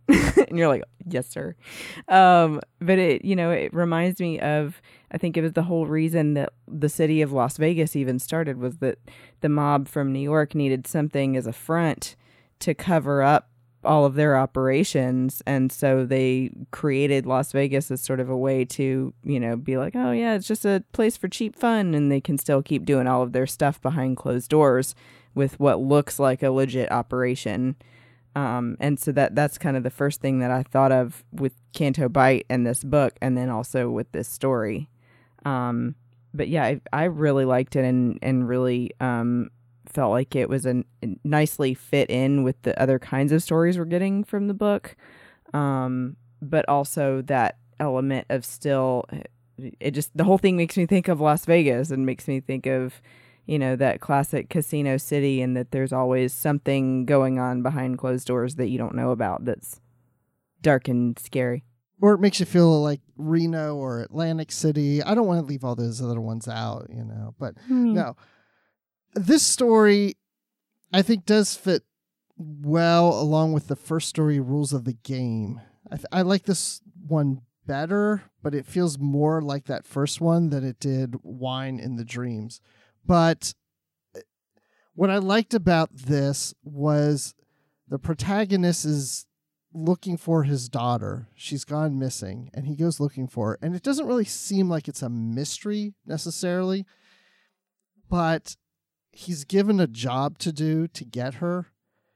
and you're like, yes, sir. Um, but it, you know, it reminds me of, I think it was the whole reason that the city of Las Vegas even started was that the mob from New York needed something as a front to cover up all of their operations. And so they created Las Vegas as sort of a way to, you know, be like, oh yeah, it's just a place for cheap fun. And they can still keep doing all of their stuff behind closed doors with what looks like a legit operation. Um, and so that that's kind of the first thing that I thought of with Canto Bight and this book, and then also with this story. Um, but yeah, I, I really liked it and, and really um, felt like it was a nicely fit in with the other kinds of stories we're getting from the book. Um, but also that element of still, it just, the whole thing makes me think of Las Vegas and makes me think of, you know, that classic casino city, and that there's always something going on behind closed doors that you don't know about that's dark and scary. Or it makes you feel like Reno or Atlantic City. I don't want to leave all those other ones out, you know, but mm. no. This story, I think, does fit well along with the first story, Rules of the Game. I, th- I like this one better, but it feels more like that first one than it did Wine in the Dreams. But what I liked about this was the protagonist is looking for his daughter. She's gone missing, and he goes looking for her. And it doesn't really seem like it's a mystery necessarily, but he's given a job to do to get her.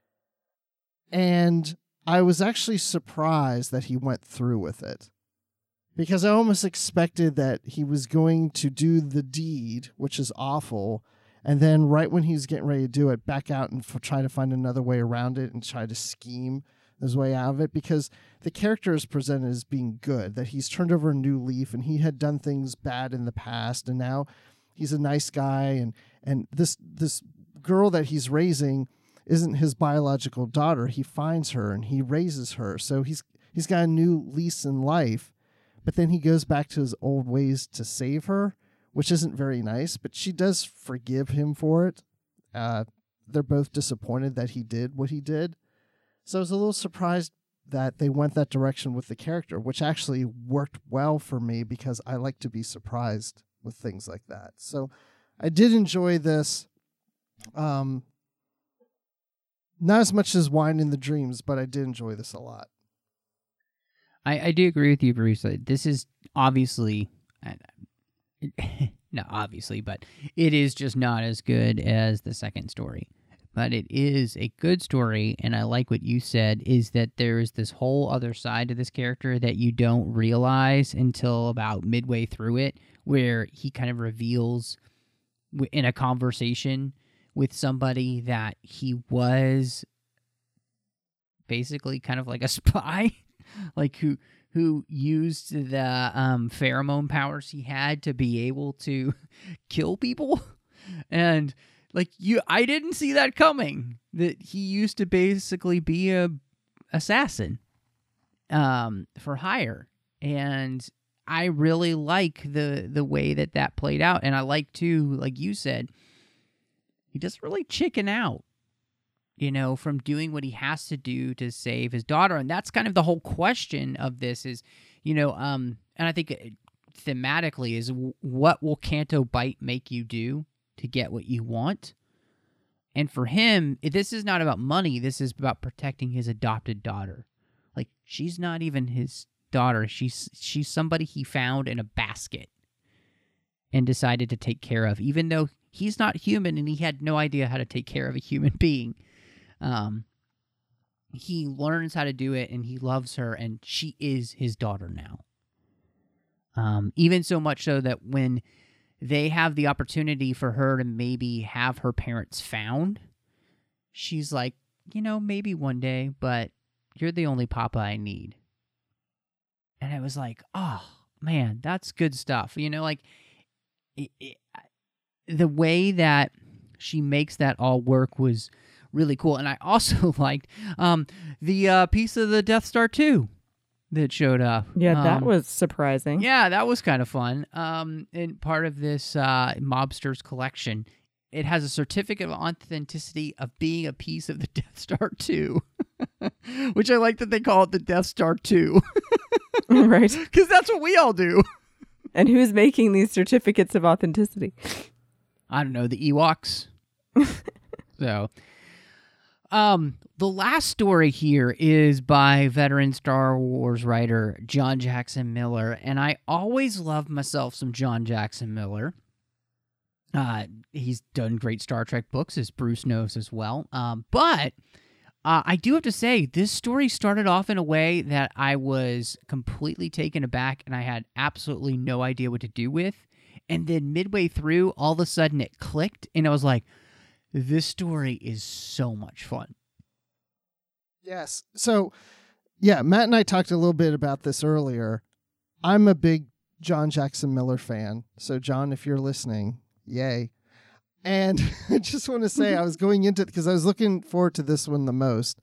And I was actually surprised that he went through with it, because I almost expected that he was going to do the deed, which is awful, and then right when he's getting ready to do it, back out and f- try to find another way around it and try to scheme his way out of it, because the character is presented as being good, that he's turned over a new leaf and he had done things bad in the past, and now he's a nice guy, and, and this this girl that he's raising isn't his biological daughter. He finds her and he raises her, so he's he's got a new lease in life. But then he goes back to his old ways to save her, which isn't very nice, but she does forgive him for it. Uh, they're both disappointed that he did what he did. So I was a little surprised that they went that direction with the character, which actually worked well for me because I like to be surprised with things like that. So I did enjoy this. Um, not as much as Wine in the Dreams, but I did enjoy this a lot. I, I do agree with you, Bruce. This is obviously, not obviously, but it is just not as good as the second story. But it is a good story, and I like what you said, is that there is this whole other side to this character that you don't realize until about midway through it, where he kind of reveals in a conversation with somebody that he was basically kind of like a spy. Like who who used the um, pheromone powers he had to be able to kill people, and like you, I didn't see that coming. That he used to basically be a assassin, um, for hire, and I really like the the way that that played out, and I like too, like you said, he doesn't really chicken out, you know, from doing what he has to do to save his daughter. And that's kind of the whole question of this is, you know, um, and I think thematically is what will Canto Bight make you do to get what you want? And for him, this is not about money. This is about protecting his adopted daughter. Like, she's not even his daughter. She's, she's somebody he found in a basket and decided to take care of, even though he's not human and he had no idea how to take care of a human being. Um, he learns how to do it, and he loves her, and she is his daughter now. Um, even so much so that when they have the opportunity for her to maybe have her parents found, she's like, you know, maybe one day, but you're the only papa I need. And I was like, oh, man, that's good stuff. You know, like, it, it, the way that she makes that all work was really cool. And I also liked um, the uh, piece of the Death Star two that showed up. Yeah, that um, was surprising. Yeah, that was kind of fun. Um, and part of this uh, mobster's collection, it has a certificate of authenticity of being a piece of the Death Star two. Which I like that they call it the Death Star two. Right. Because that's what we all do. And who's making these certificates of authenticity? I don't know, the Ewoks. So, um, the last story here is by veteran Star Wars writer John Jackson Miller, and I always love myself some John Jackson Miller. Uh, he's done great Star Trek books, as Bruce knows as well. Um, but uh, I do have to say, this story started off in a way that I was completely taken aback, and I had absolutely no idea what to do with. And then midway through, all of a sudden it clicked, and I was like, this story is so much fun. Yes. So, yeah, Matt and I talked a little bit about this earlier. I'm a big John Jackson Miller fan. So, John, if you're listening, yay. And I just want to say I was going into it because I was looking forward to this one the most.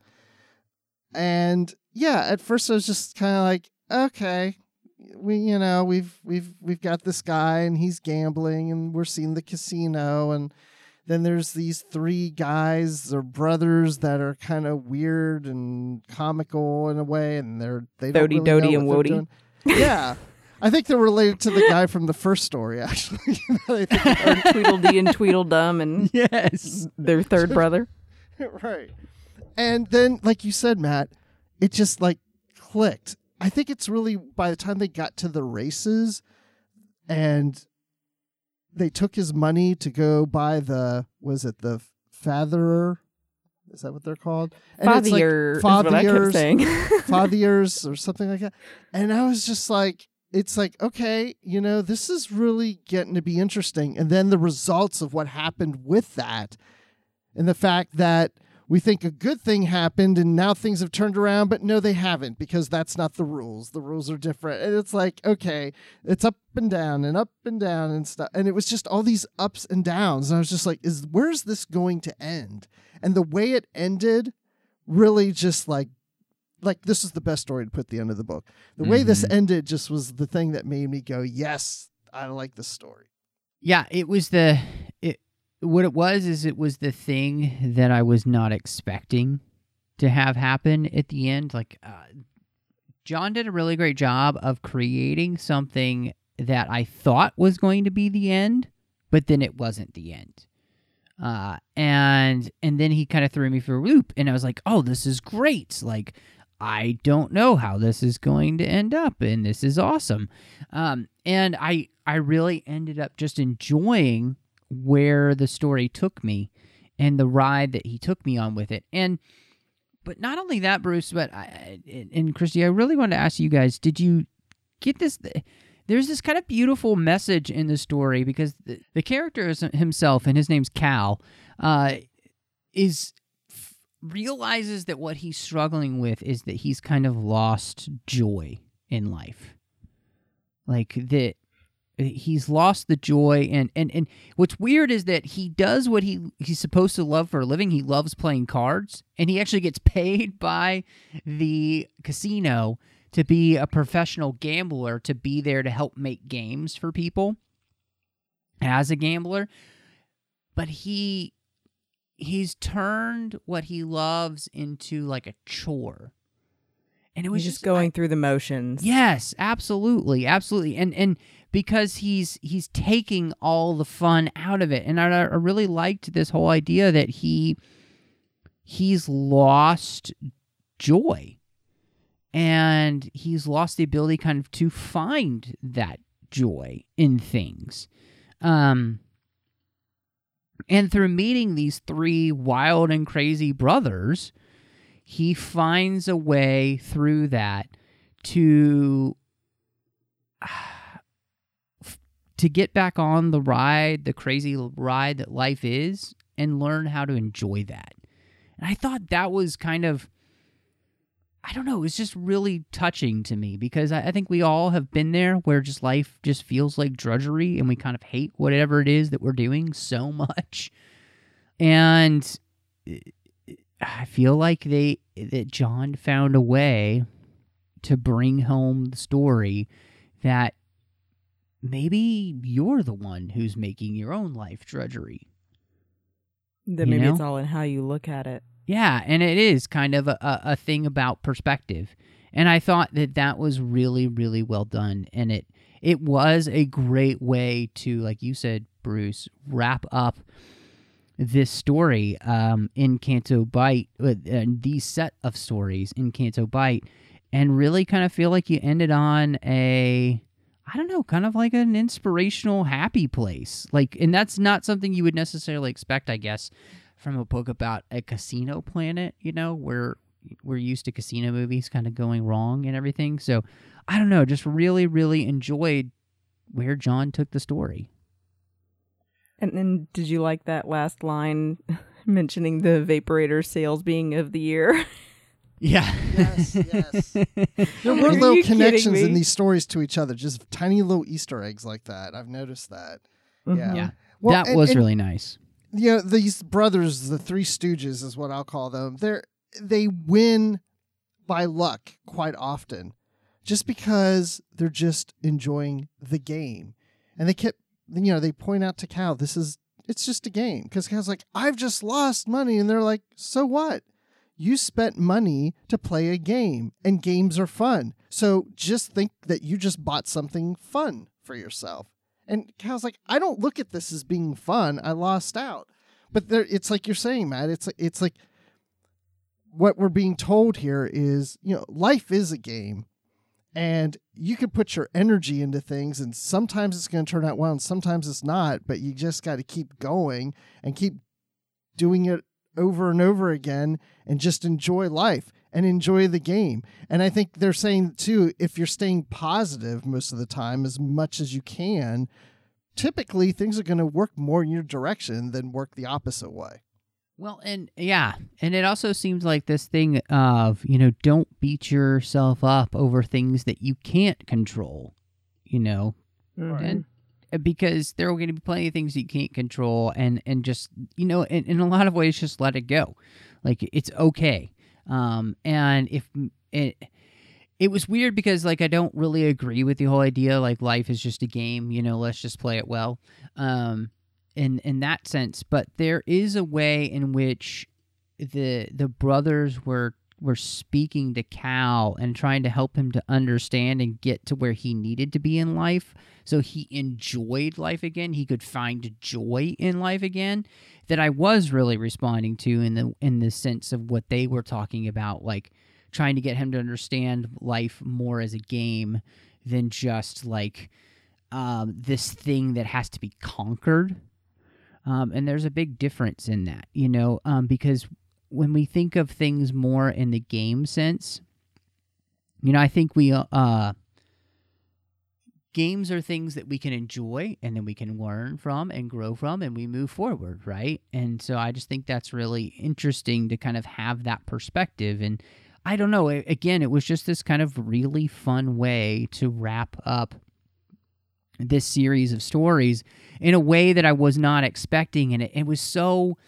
And yeah, at first I was just kind of like, okay, we, you know, we've, we've, we've got this guy and he's gambling and we're seeing the casino, and then there's these three guys or brothers that are kind of weird and comical in a way, and they're they don't Dodie, really Dodie, know and what they're Wodie. doing. Yeah, I think they're related to the guy from the first story, actually. I think Or Tweedledee and Tweedledum and Yes. their third brother. right. And then, like you said, Matt, it just like clicked. I think it's really by the time they got to the races and they took his money to go buy the, was it the Fatherer? Is that what they're called? And it's like Fathier is what I kept Fathiers, saying. Fathiers or something like that. And I was just like, it's like, okay, you know, this is really getting to be interesting. And then the results of what happened with that, and the fact that we think a good thing happened and now things have turned around, but no, they haven't, because that's not the rules. The rules are different. And it's like, okay, it's up and down and up and down and stuff. And it was just all these ups and downs. And I was just like, is where's this going to end? And the way it ended really just like, like this is the best story to put at the end of the book. The way Mm-hmm. this ended just was the thing that made me go, yes, I like this story. Yeah, it was the... It, what it was is it was the thing that I was not expecting to have happen at the end. Like, uh, John did a really great job of creating something that I thought was going to be the end, but then it wasn't the end. Uh, and and then he kind of threw me for a loop, and I was like, oh, this is great. Like, I don't know how this is going to end up, and this is awesome. Um, and I I really ended up just enjoying where the story took me and the ride that he took me on with it. And but not only that, Bruce, but I, and Christy, I really wanted to ask you guys, did you get this? There's this kind of beautiful message in the story, because the, the character is himself, and his name's Cal, uh, is f- realizes that what he's struggling with is that he's kind of lost joy in life. Like that he's lost the joy, and, and, and what's weird is that he does what he, he's supposed to love for a living. He loves playing cards, and he actually gets paid by the casino to be a professional gambler, to be there to help make games for people as a gambler. But he he's turned what he loves into like a chore. And it was He's just just going I, through the motions. Yes, absolutely, absolutely. And and because he's he's taking all the fun out of it. And I, I really liked this whole idea that he he's lost joy. And he's lost the ability kind of to find that joy in things. Um, and through meeting these three wild and crazy brothers, he finds a way through that to to get back on the ride, the crazy ride that life is, and learn how to enjoy that. And I thought that was kind of, I don't know, it's just really touching to me, because I, I think we all have been there where just life just feels like drudgery, and we kind of hate whatever it is that we're doing so much. And I feel like they that John found a way to bring home the story that maybe you're the one who's making your own life drudgery. Then You maybe know? it's all in how you look at it. Yeah, and it is kind of a, a, a thing about perspective. And I thought that that was really, really well done. And it it was a great way to, like you said, Bruce, wrap up this story um, in Canto Bight, uh, these set of stories in Canto Bight, and really kind of feel like you ended on a, I don't know, kind of like an inspirational, happy place. Like, and that's not something you would necessarily expect, I guess, from a book about a casino planet, you know, where we're used to casino movies kind of going wrong and everything. So, I don't know, just really, really enjoyed where John took the story. And then did you like that last line mentioning the Vaporator sales being of the year? Yeah. Yes, yes. There were Are little you kidding connections me? in these stories to each other, just tiny little Easter eggs like that. I've noticed that. Mhm. Yeah. Yeah. Well, that and- was and, really nice. You know, these brothers, the Three Stooges is what I'll call them. They're they win by luck quite often, just because they're just enjoying the game, and they kept, you know, they point out to Cal, this is it's just a game, because Cal's like, I've just lost money, and they're like, so what? You spent money to play a game, and games are fun. So just think that you just bought something fun for yourself. And Cal's like, I don't look at this as being fun. I lost out. But there, it's like you're saying, Matt. It's like it's like what we're being told here is, you know, life is a game, and you can put your energy into things, and sometimes it's going to turn out well, and sometimes it's not. But you just got to keep going and keep doing it over and over again, and just enjoy life and enjoy the game. And I think they're saying too, if you're staying positive most of the time as much as you can, typically things are going to work more in your direction than work the opposite way. Well, and yeah, and it also seems like this thing of, you know, don't beat yourself up over things that you can't control, you know, Mhm. and because there are going to be plenty of things that you can't control, and, and just, you know, in, in a lot of ways, just let it go. Like, it's okay. Um, and if it, it was weird because, like, I don't really agree with the whole idea, like, life is just a game, you know, let's just play it well, um, in, in that sense. But there is a way in which the, the brothers were, were speaking to Cal and trying to help him to understand and get to where he needed to be in life, so he enjoyed life again, he could find joy in life again, that I was really responding to in the in the sense of what they were talking about, like trying to get him to understand life more as a game than just like um, this thing that has to be conquered. Um, and there's a big difference in that, you know, um, because when we think of things more in the game sense, you know, I think we, uh, games are things that we can enjoy and then we can learn from and grow from, and we move forward, right? And so I just think that's really interesting to kind of have that perspective. And I don't know, again, it was just this kind of really fun way to wrap up this series of stories in a way that I was not expecting. And it, it was so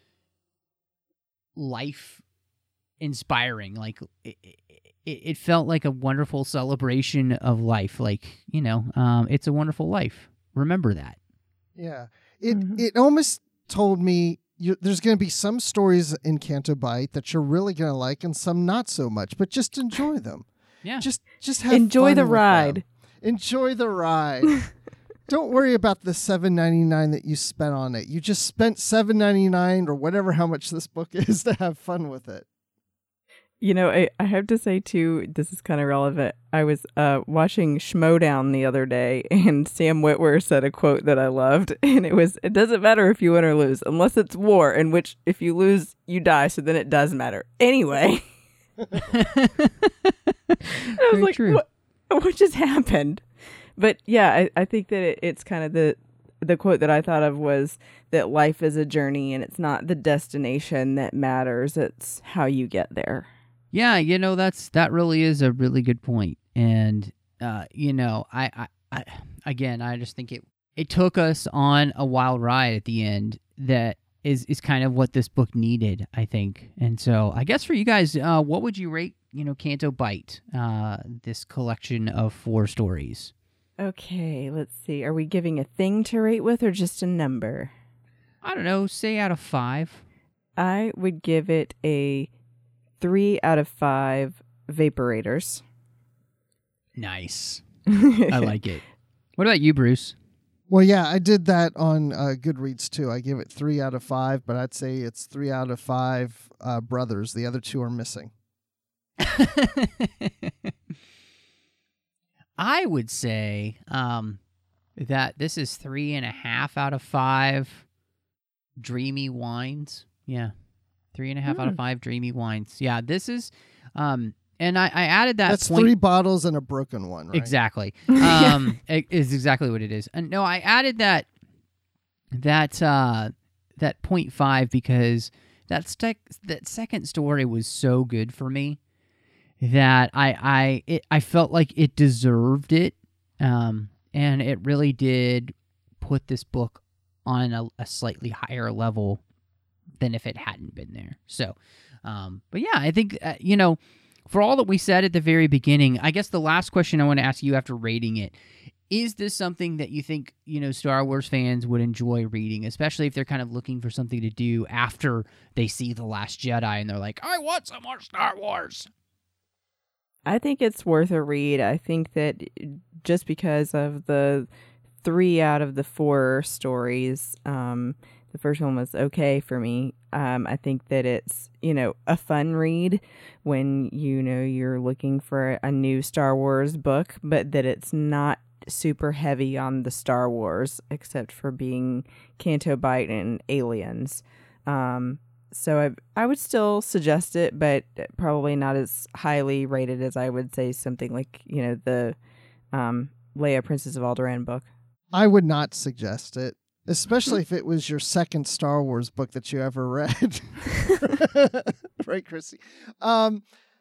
life inspiring. Like it, it, it felt like a wonderful celebration of life. Like, you know, um, it's a wonderful life. Remember that. Yeah. It Mhm. it almost told me you, there's going to be some stories in Canto Bight that you're really going to like and some not so much, but just enjoy them. Yeah. Just just have Enjoy fun the with ride. them. Enjoy the ride. Don't worry about the seven ninety-nine that you spent on it. You just spent seven ninety-nine or whatever how much this book is to have fun with it. You know, I, I have to say, too, this is kind of relevant. I was uh, watching Schmodown the other day, and Sam Witwer said a quote that I loved, and it was, it doesn't matter if you win or lose, unless it's war, in which if you lose, you die, so then it does matter. Anyway. I was Very like, true. what, what just happened? But yeah, I, I think that it, it's kind of the the quote that I thought of was that life is a journey, and it's not the destination that matters, it's how you get there. Yeah, you know, that's that really is a really good point. And uh, you know, I, I, I again, I just think it it took us on a wild ride at the end that is is kind of what this book needed, I think. And so, I guess for you guys, uh, what would you rate, you know, Canto Bight, uh, this collection of four stories? Okay, let's see. Are we giving a thing to rate with or just a number? I don't know, say out of five. I would give it a three out of five vaporators. Nice. I like it. What about you, Bruce? Well, yeah, I did that on uh, Goodreads too. I gave it three out of five, but I'd say it's three out of five uh, brothers. The other two are missing. I would say um, that this is three and a half out of five dreamy wines. Yeah, three and a half Hmm. out of five dreamy wines. Yeah, this is, um, and I, I added that. That's point- three bottles and a broken one, right? Exactly. Um, it is exactly what it is. And no, I added that that uh, that point five because that sec- that second story was so good for me that I I it, I felt like it deserved it, um, and it really did put this book on a, a slightly higher level than if it hadn't been there. So, um, but yeah, I think uh, you know. For all that we said at the very beginning, I guess the last question I want to ask you after rating it, is this something that you think, you know, Star Wars fans would enjoy reading, especially if they're kind of looking for something to do after they see The Last Jedi and they're like, I want some more Star Wars? I think it's worth a read. I think that just because of the three out of the four stories, um, the first one was okay for me. Um, I think that it's, you know, a fun read when, you know, you're looking for a new Star Wars book, but that it's not super heavy on the Star Wars, except for being Canto Bight and aliens. Um, so I I would still suggest it, but probably not as highly rated as I would say something like, you know, the um, Leia Princess of Alderaan book. I would not suggest it, especially if it was your second Star Wars book that you ever read. Right, Chrissy? Um,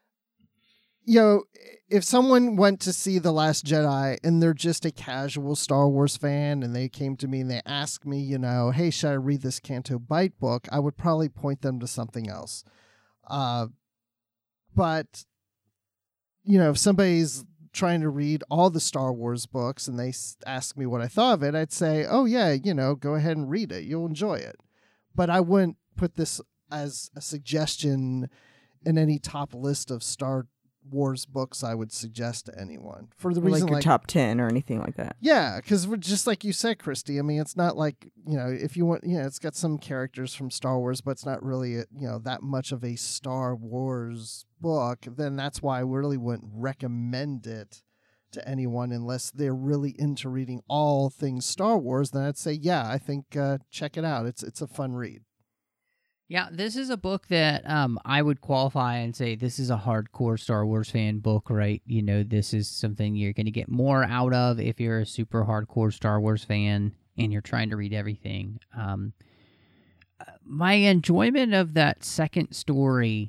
you know, if someone went to see The Last Jedi and they're just a casual Star Wars fan and they came to me and they asked me, you know, hey, should I read this Canto Bight book? I would probably point them to something else. Uh, but, you know, if somebody's trying to read all the Star Wars books and they s- ask me what I thought of it, I'd say, oh, yeah, you know, go ahead and read it. You'll enjoy it. But I wouldn't put this as a suggestion in any top list of Star Wars books I would suggest to anyone. For the Or reason like your like top ten or anything like that. yeah, because we're just like you said, Christy. I mean, it's not like, you know, if you want, you know, it's got some characters from Star Wars, but it's not really, a, you know, that much of a Star Wars book. Then that's why I really wouldn't recommend it to anyone unless they're really into reading all things Star Wars. Then I'd say, yeah, I think uh, check it out. It's it's a fun read. Yeah, this is a book that um, I would qualify and say this is a hardcore Star Wars fan book, right? You know, this is something you're going to get more out of if you're a super hardcore Star Wars fan and you're trying to read everything. Um, my enjoyment of that second story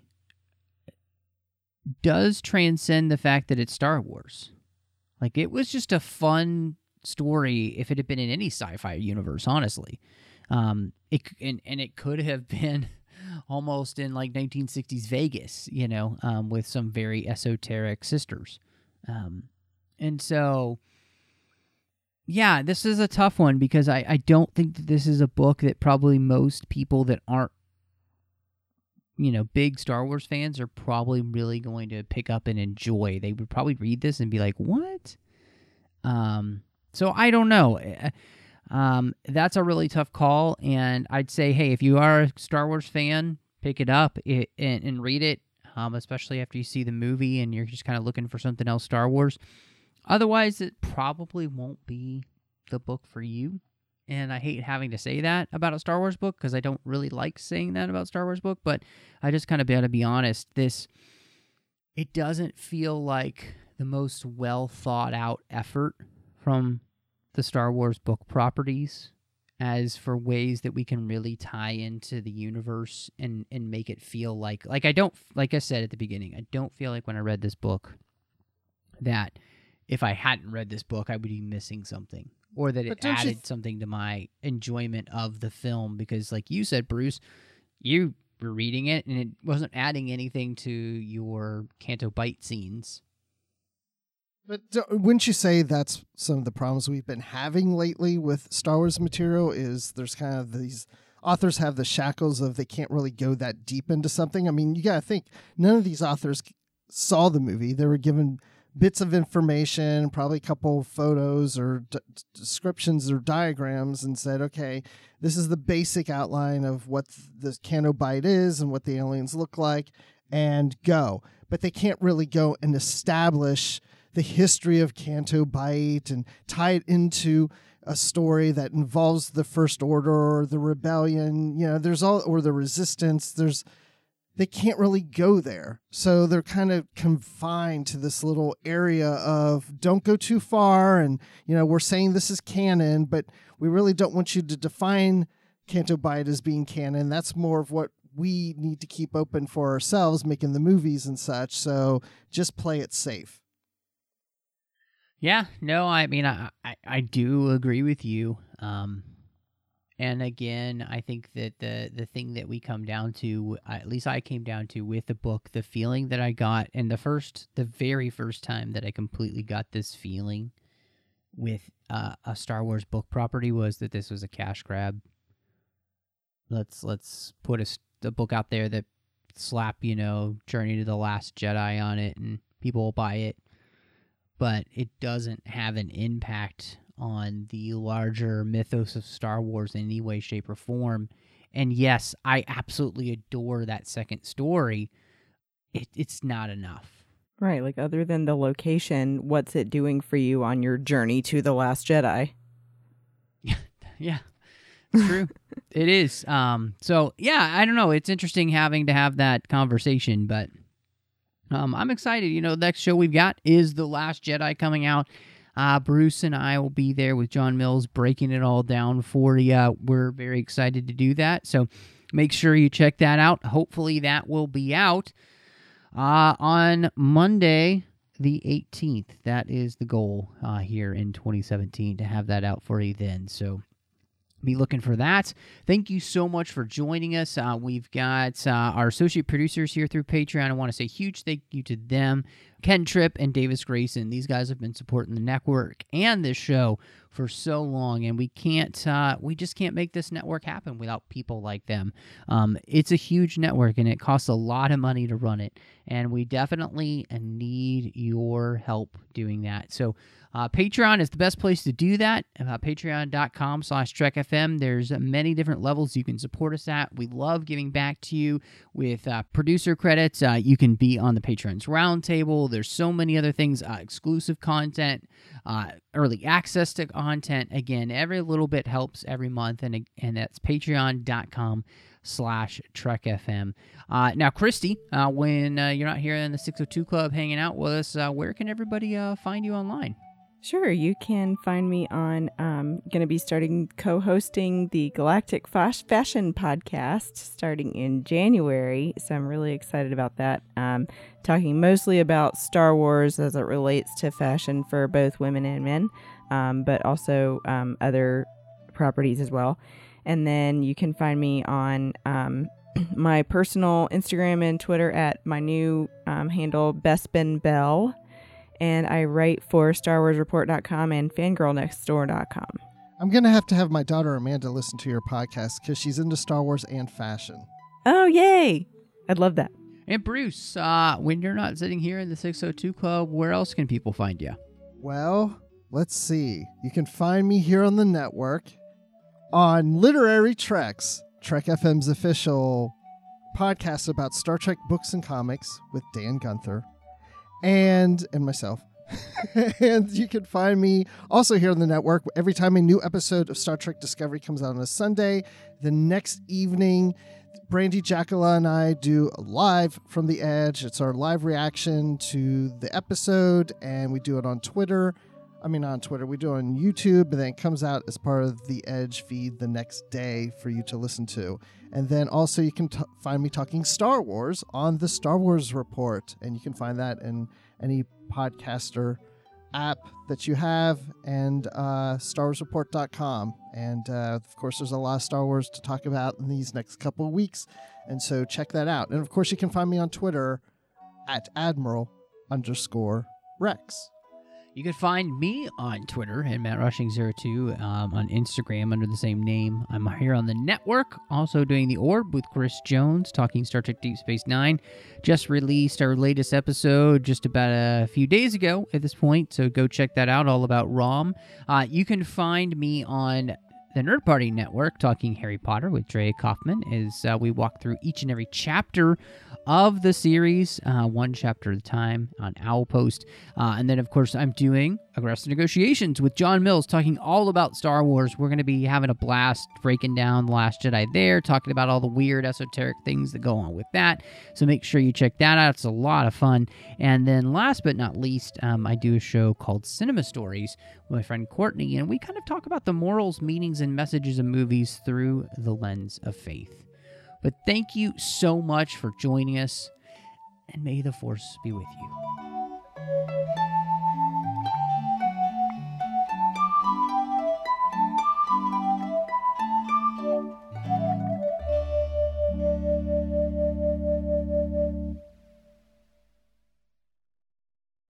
does transcend the fact that it's Star Wars. Like, it was just a fun story if it had been in any sci-fi universe, honestly. Um, it and, and it could have been almost in like nineteen sixties Vegas, you know, um, with some very esoteric sisters. Um, and so, yeah, this is a tough one because I, I don't think that this is a book that probably most people that aren't, you know, big Star Wars fans are probably really going to pick up and enjoy. They would probably read this and be like, what? Um, so I don't know. Um, that's a really tough call, and I'd say, hey, if you are a Star Wars fan, pick it up it, and, and read it, um, especially after you see the movie and you're just kind of looking for something else Star Wars. Otherwise, it probably won't be the book for you, and I hate having to say that about a Star Wars book because I don't really like saying that about Star Wars book, but I just kind of got to be honest, this, it doesn't feel like the most well-thought-out effort from the Star Wars book properties as for ways that we can really tie into the universe and, and make it feel like, like I don't, like I said at the beginning, I don't feel like when I read this book that if I hadn't read this book, I would be missing something or that it But don't you added th- something to my enjoyment of the film because like you said, Bruce, you were reading it and it wasn't adding anything to your Canto Bight scenes. But d- wouldn't you say that's some of the problems we've been having lately with Star Wars material is there's kind of these authors have the shackles of they can't really go that deep into something. I mean, you got to think, none of these authors saw the movie. They were given bits of information, probably a couple photos or d- descriptions or diagrams, and said, okay, this is the basic outline of what the Canto Bight is and what the aliens look like, and go. But they can't really go and establish the history of Canto Bight and tie it into a story that involves the First Order or the rebellion. You know, there's all, or the resistance. There's, they can't really go there. So they're kind of confined to this little area of don't go too far. And, you know, we're saying this is canon, but we really don't want you to define Canto Bight as being canon. That's more of what we need to keep open for ourselves, making the movies and such. So just play it safe. Yeah, no, I mean, I, I, I do agree with you. Um, And again, I think that the the thing that we come down to, at least I came down to with the book, the feeling that I got, and the first, the very first time that I completely got this feeling with uh, a Star Wars book property was that this was a cash grab. Let's let's put a, a book out there that slap, you know, Journey to the Last Jedi on it, and people will buy it, but it doesn't have an impact on the larger mythos of Star Wars in any way, shape, or form. And yes, I absolutely adore that second story. It, it's not enough. Right, like other than the location, what's it doing for you on your journey to The Last Jedi? Yeah, it's true. It is. Um, so, yeah, I don't know. It's interesting having to have that conversation, but um, I'm excited. You know, the next show we've got is The Last Jedi coming out. Uh, Bruce and I will be there with John Mills breaking it all down for you. We're very excited to do that, so make sure you check that out. Hopefully that will be out uh, on Monday the eighteenth. That is the goal uh, here in twenty seventeen, to have that out for you then. So be looking for that. Thank you so much for joining us. Uh, we've got uh, our associate producers here through Patreon. I want to say a huge thank you to them, Ken Tripp and Davis Grayson. These guys have been supporting the network and this show for so long, and we can't, uh, we just can't make this network happen without people like them. Um, it's a huge network, and it costs a lot of money to run it, and we definitely need your help doing that. So Uh, Patreon is the best place to do that. Uh, Patreon.com slash TrekFM. There's uh, many different levels you can support us at. We love giving back to you with uh, producer credits. Uh, you can be on the Patrons Roundtable. There's so many other things, uh, exclusive content, uh, early access to content. Again, every little bit helps every month, and, and that's Patreon.com slash TrekFM. Uh, now, Christy, uh, when uh, you're not here in the six oh two Club hanging out with us, uh, where can everybody uh, find you online? Sure, you can find me on, um, going to be starting co-hosting the Galactic Fash- Fashion Podcast starting in January, so I'm really excited about that. Um, talking mostly about Star Wars as it relates to fashion for both women and men, um, but also um, other properties as well. And then you can find me on um, my personal Instagram and Twitter at my new um, handle, Bespin Bell. And I write for Star Wars Report dot com and Fangirl Next Door dot com. I'm going to have to have my daughter Amanda listen to your podcast because she's into Star Wars and fashion. Oh, yay! I'd love that. And Bruce, uh, when you're not sitting here in the six oh two Club, where else can people find you? Well, let's see. You can find me here on the network on Literary Treks, Trek F M's official podcast about Star Trek books and comics with Dan Gunther. And and myself. And you can find me also here on the network every time a new episode of Star Trek Discovery comes out on a Sunday. The next evening, Brandy Jackala and I do a live from the Edge. It's our live reaction to the episode, and we do it on Twitter. I mean, not on Twitter. We do it on YouTube, and then it comes out as part of the Edge feed the next day for you to listen to. And then also you can t- find me talking Star Wars on the Star Wars Report, and you can find that in any podcaster app that you have, and uh, Star Wars Report dot com. And uh, of course, there's a lot of Star Wars to talk about in these next couple of weeks, and so check that out. And of course, you can find me on Twitter at Admiral underscore Rex. You can find me on Twitter at Matt Rushing zero two, um, on Instagram under the same name. I'm here on the network, also doing The Orb with Chris Jones, talking Star Trek Deep Space Nine. Just released our latest episode just about a few days ago at this point, so go check that out, all about ROM. Uh, you can find me on the Nerd Party Network, talking Harry Potter with Drea Kaufman, as uh, we walk through each and every chapter of the series, uh, one chapter at a time on Owlpost. Uh, and then, of course, I'm doing Aggressive Negotiations with John Mills, talking all about Star Wars. We're going to be having a blast breaking down The Last Jedi there, talking about all the weird esoteric things that go on with that. So make sure you check that out. It's a lot of fun. And then last but not least, um, I do a show called Cinema Stories with my friend Courtney, and we kind of talk about the morals, meanings, and messages of movies through the lens of faith. But thank you so much for joining us, and may the Force be with you.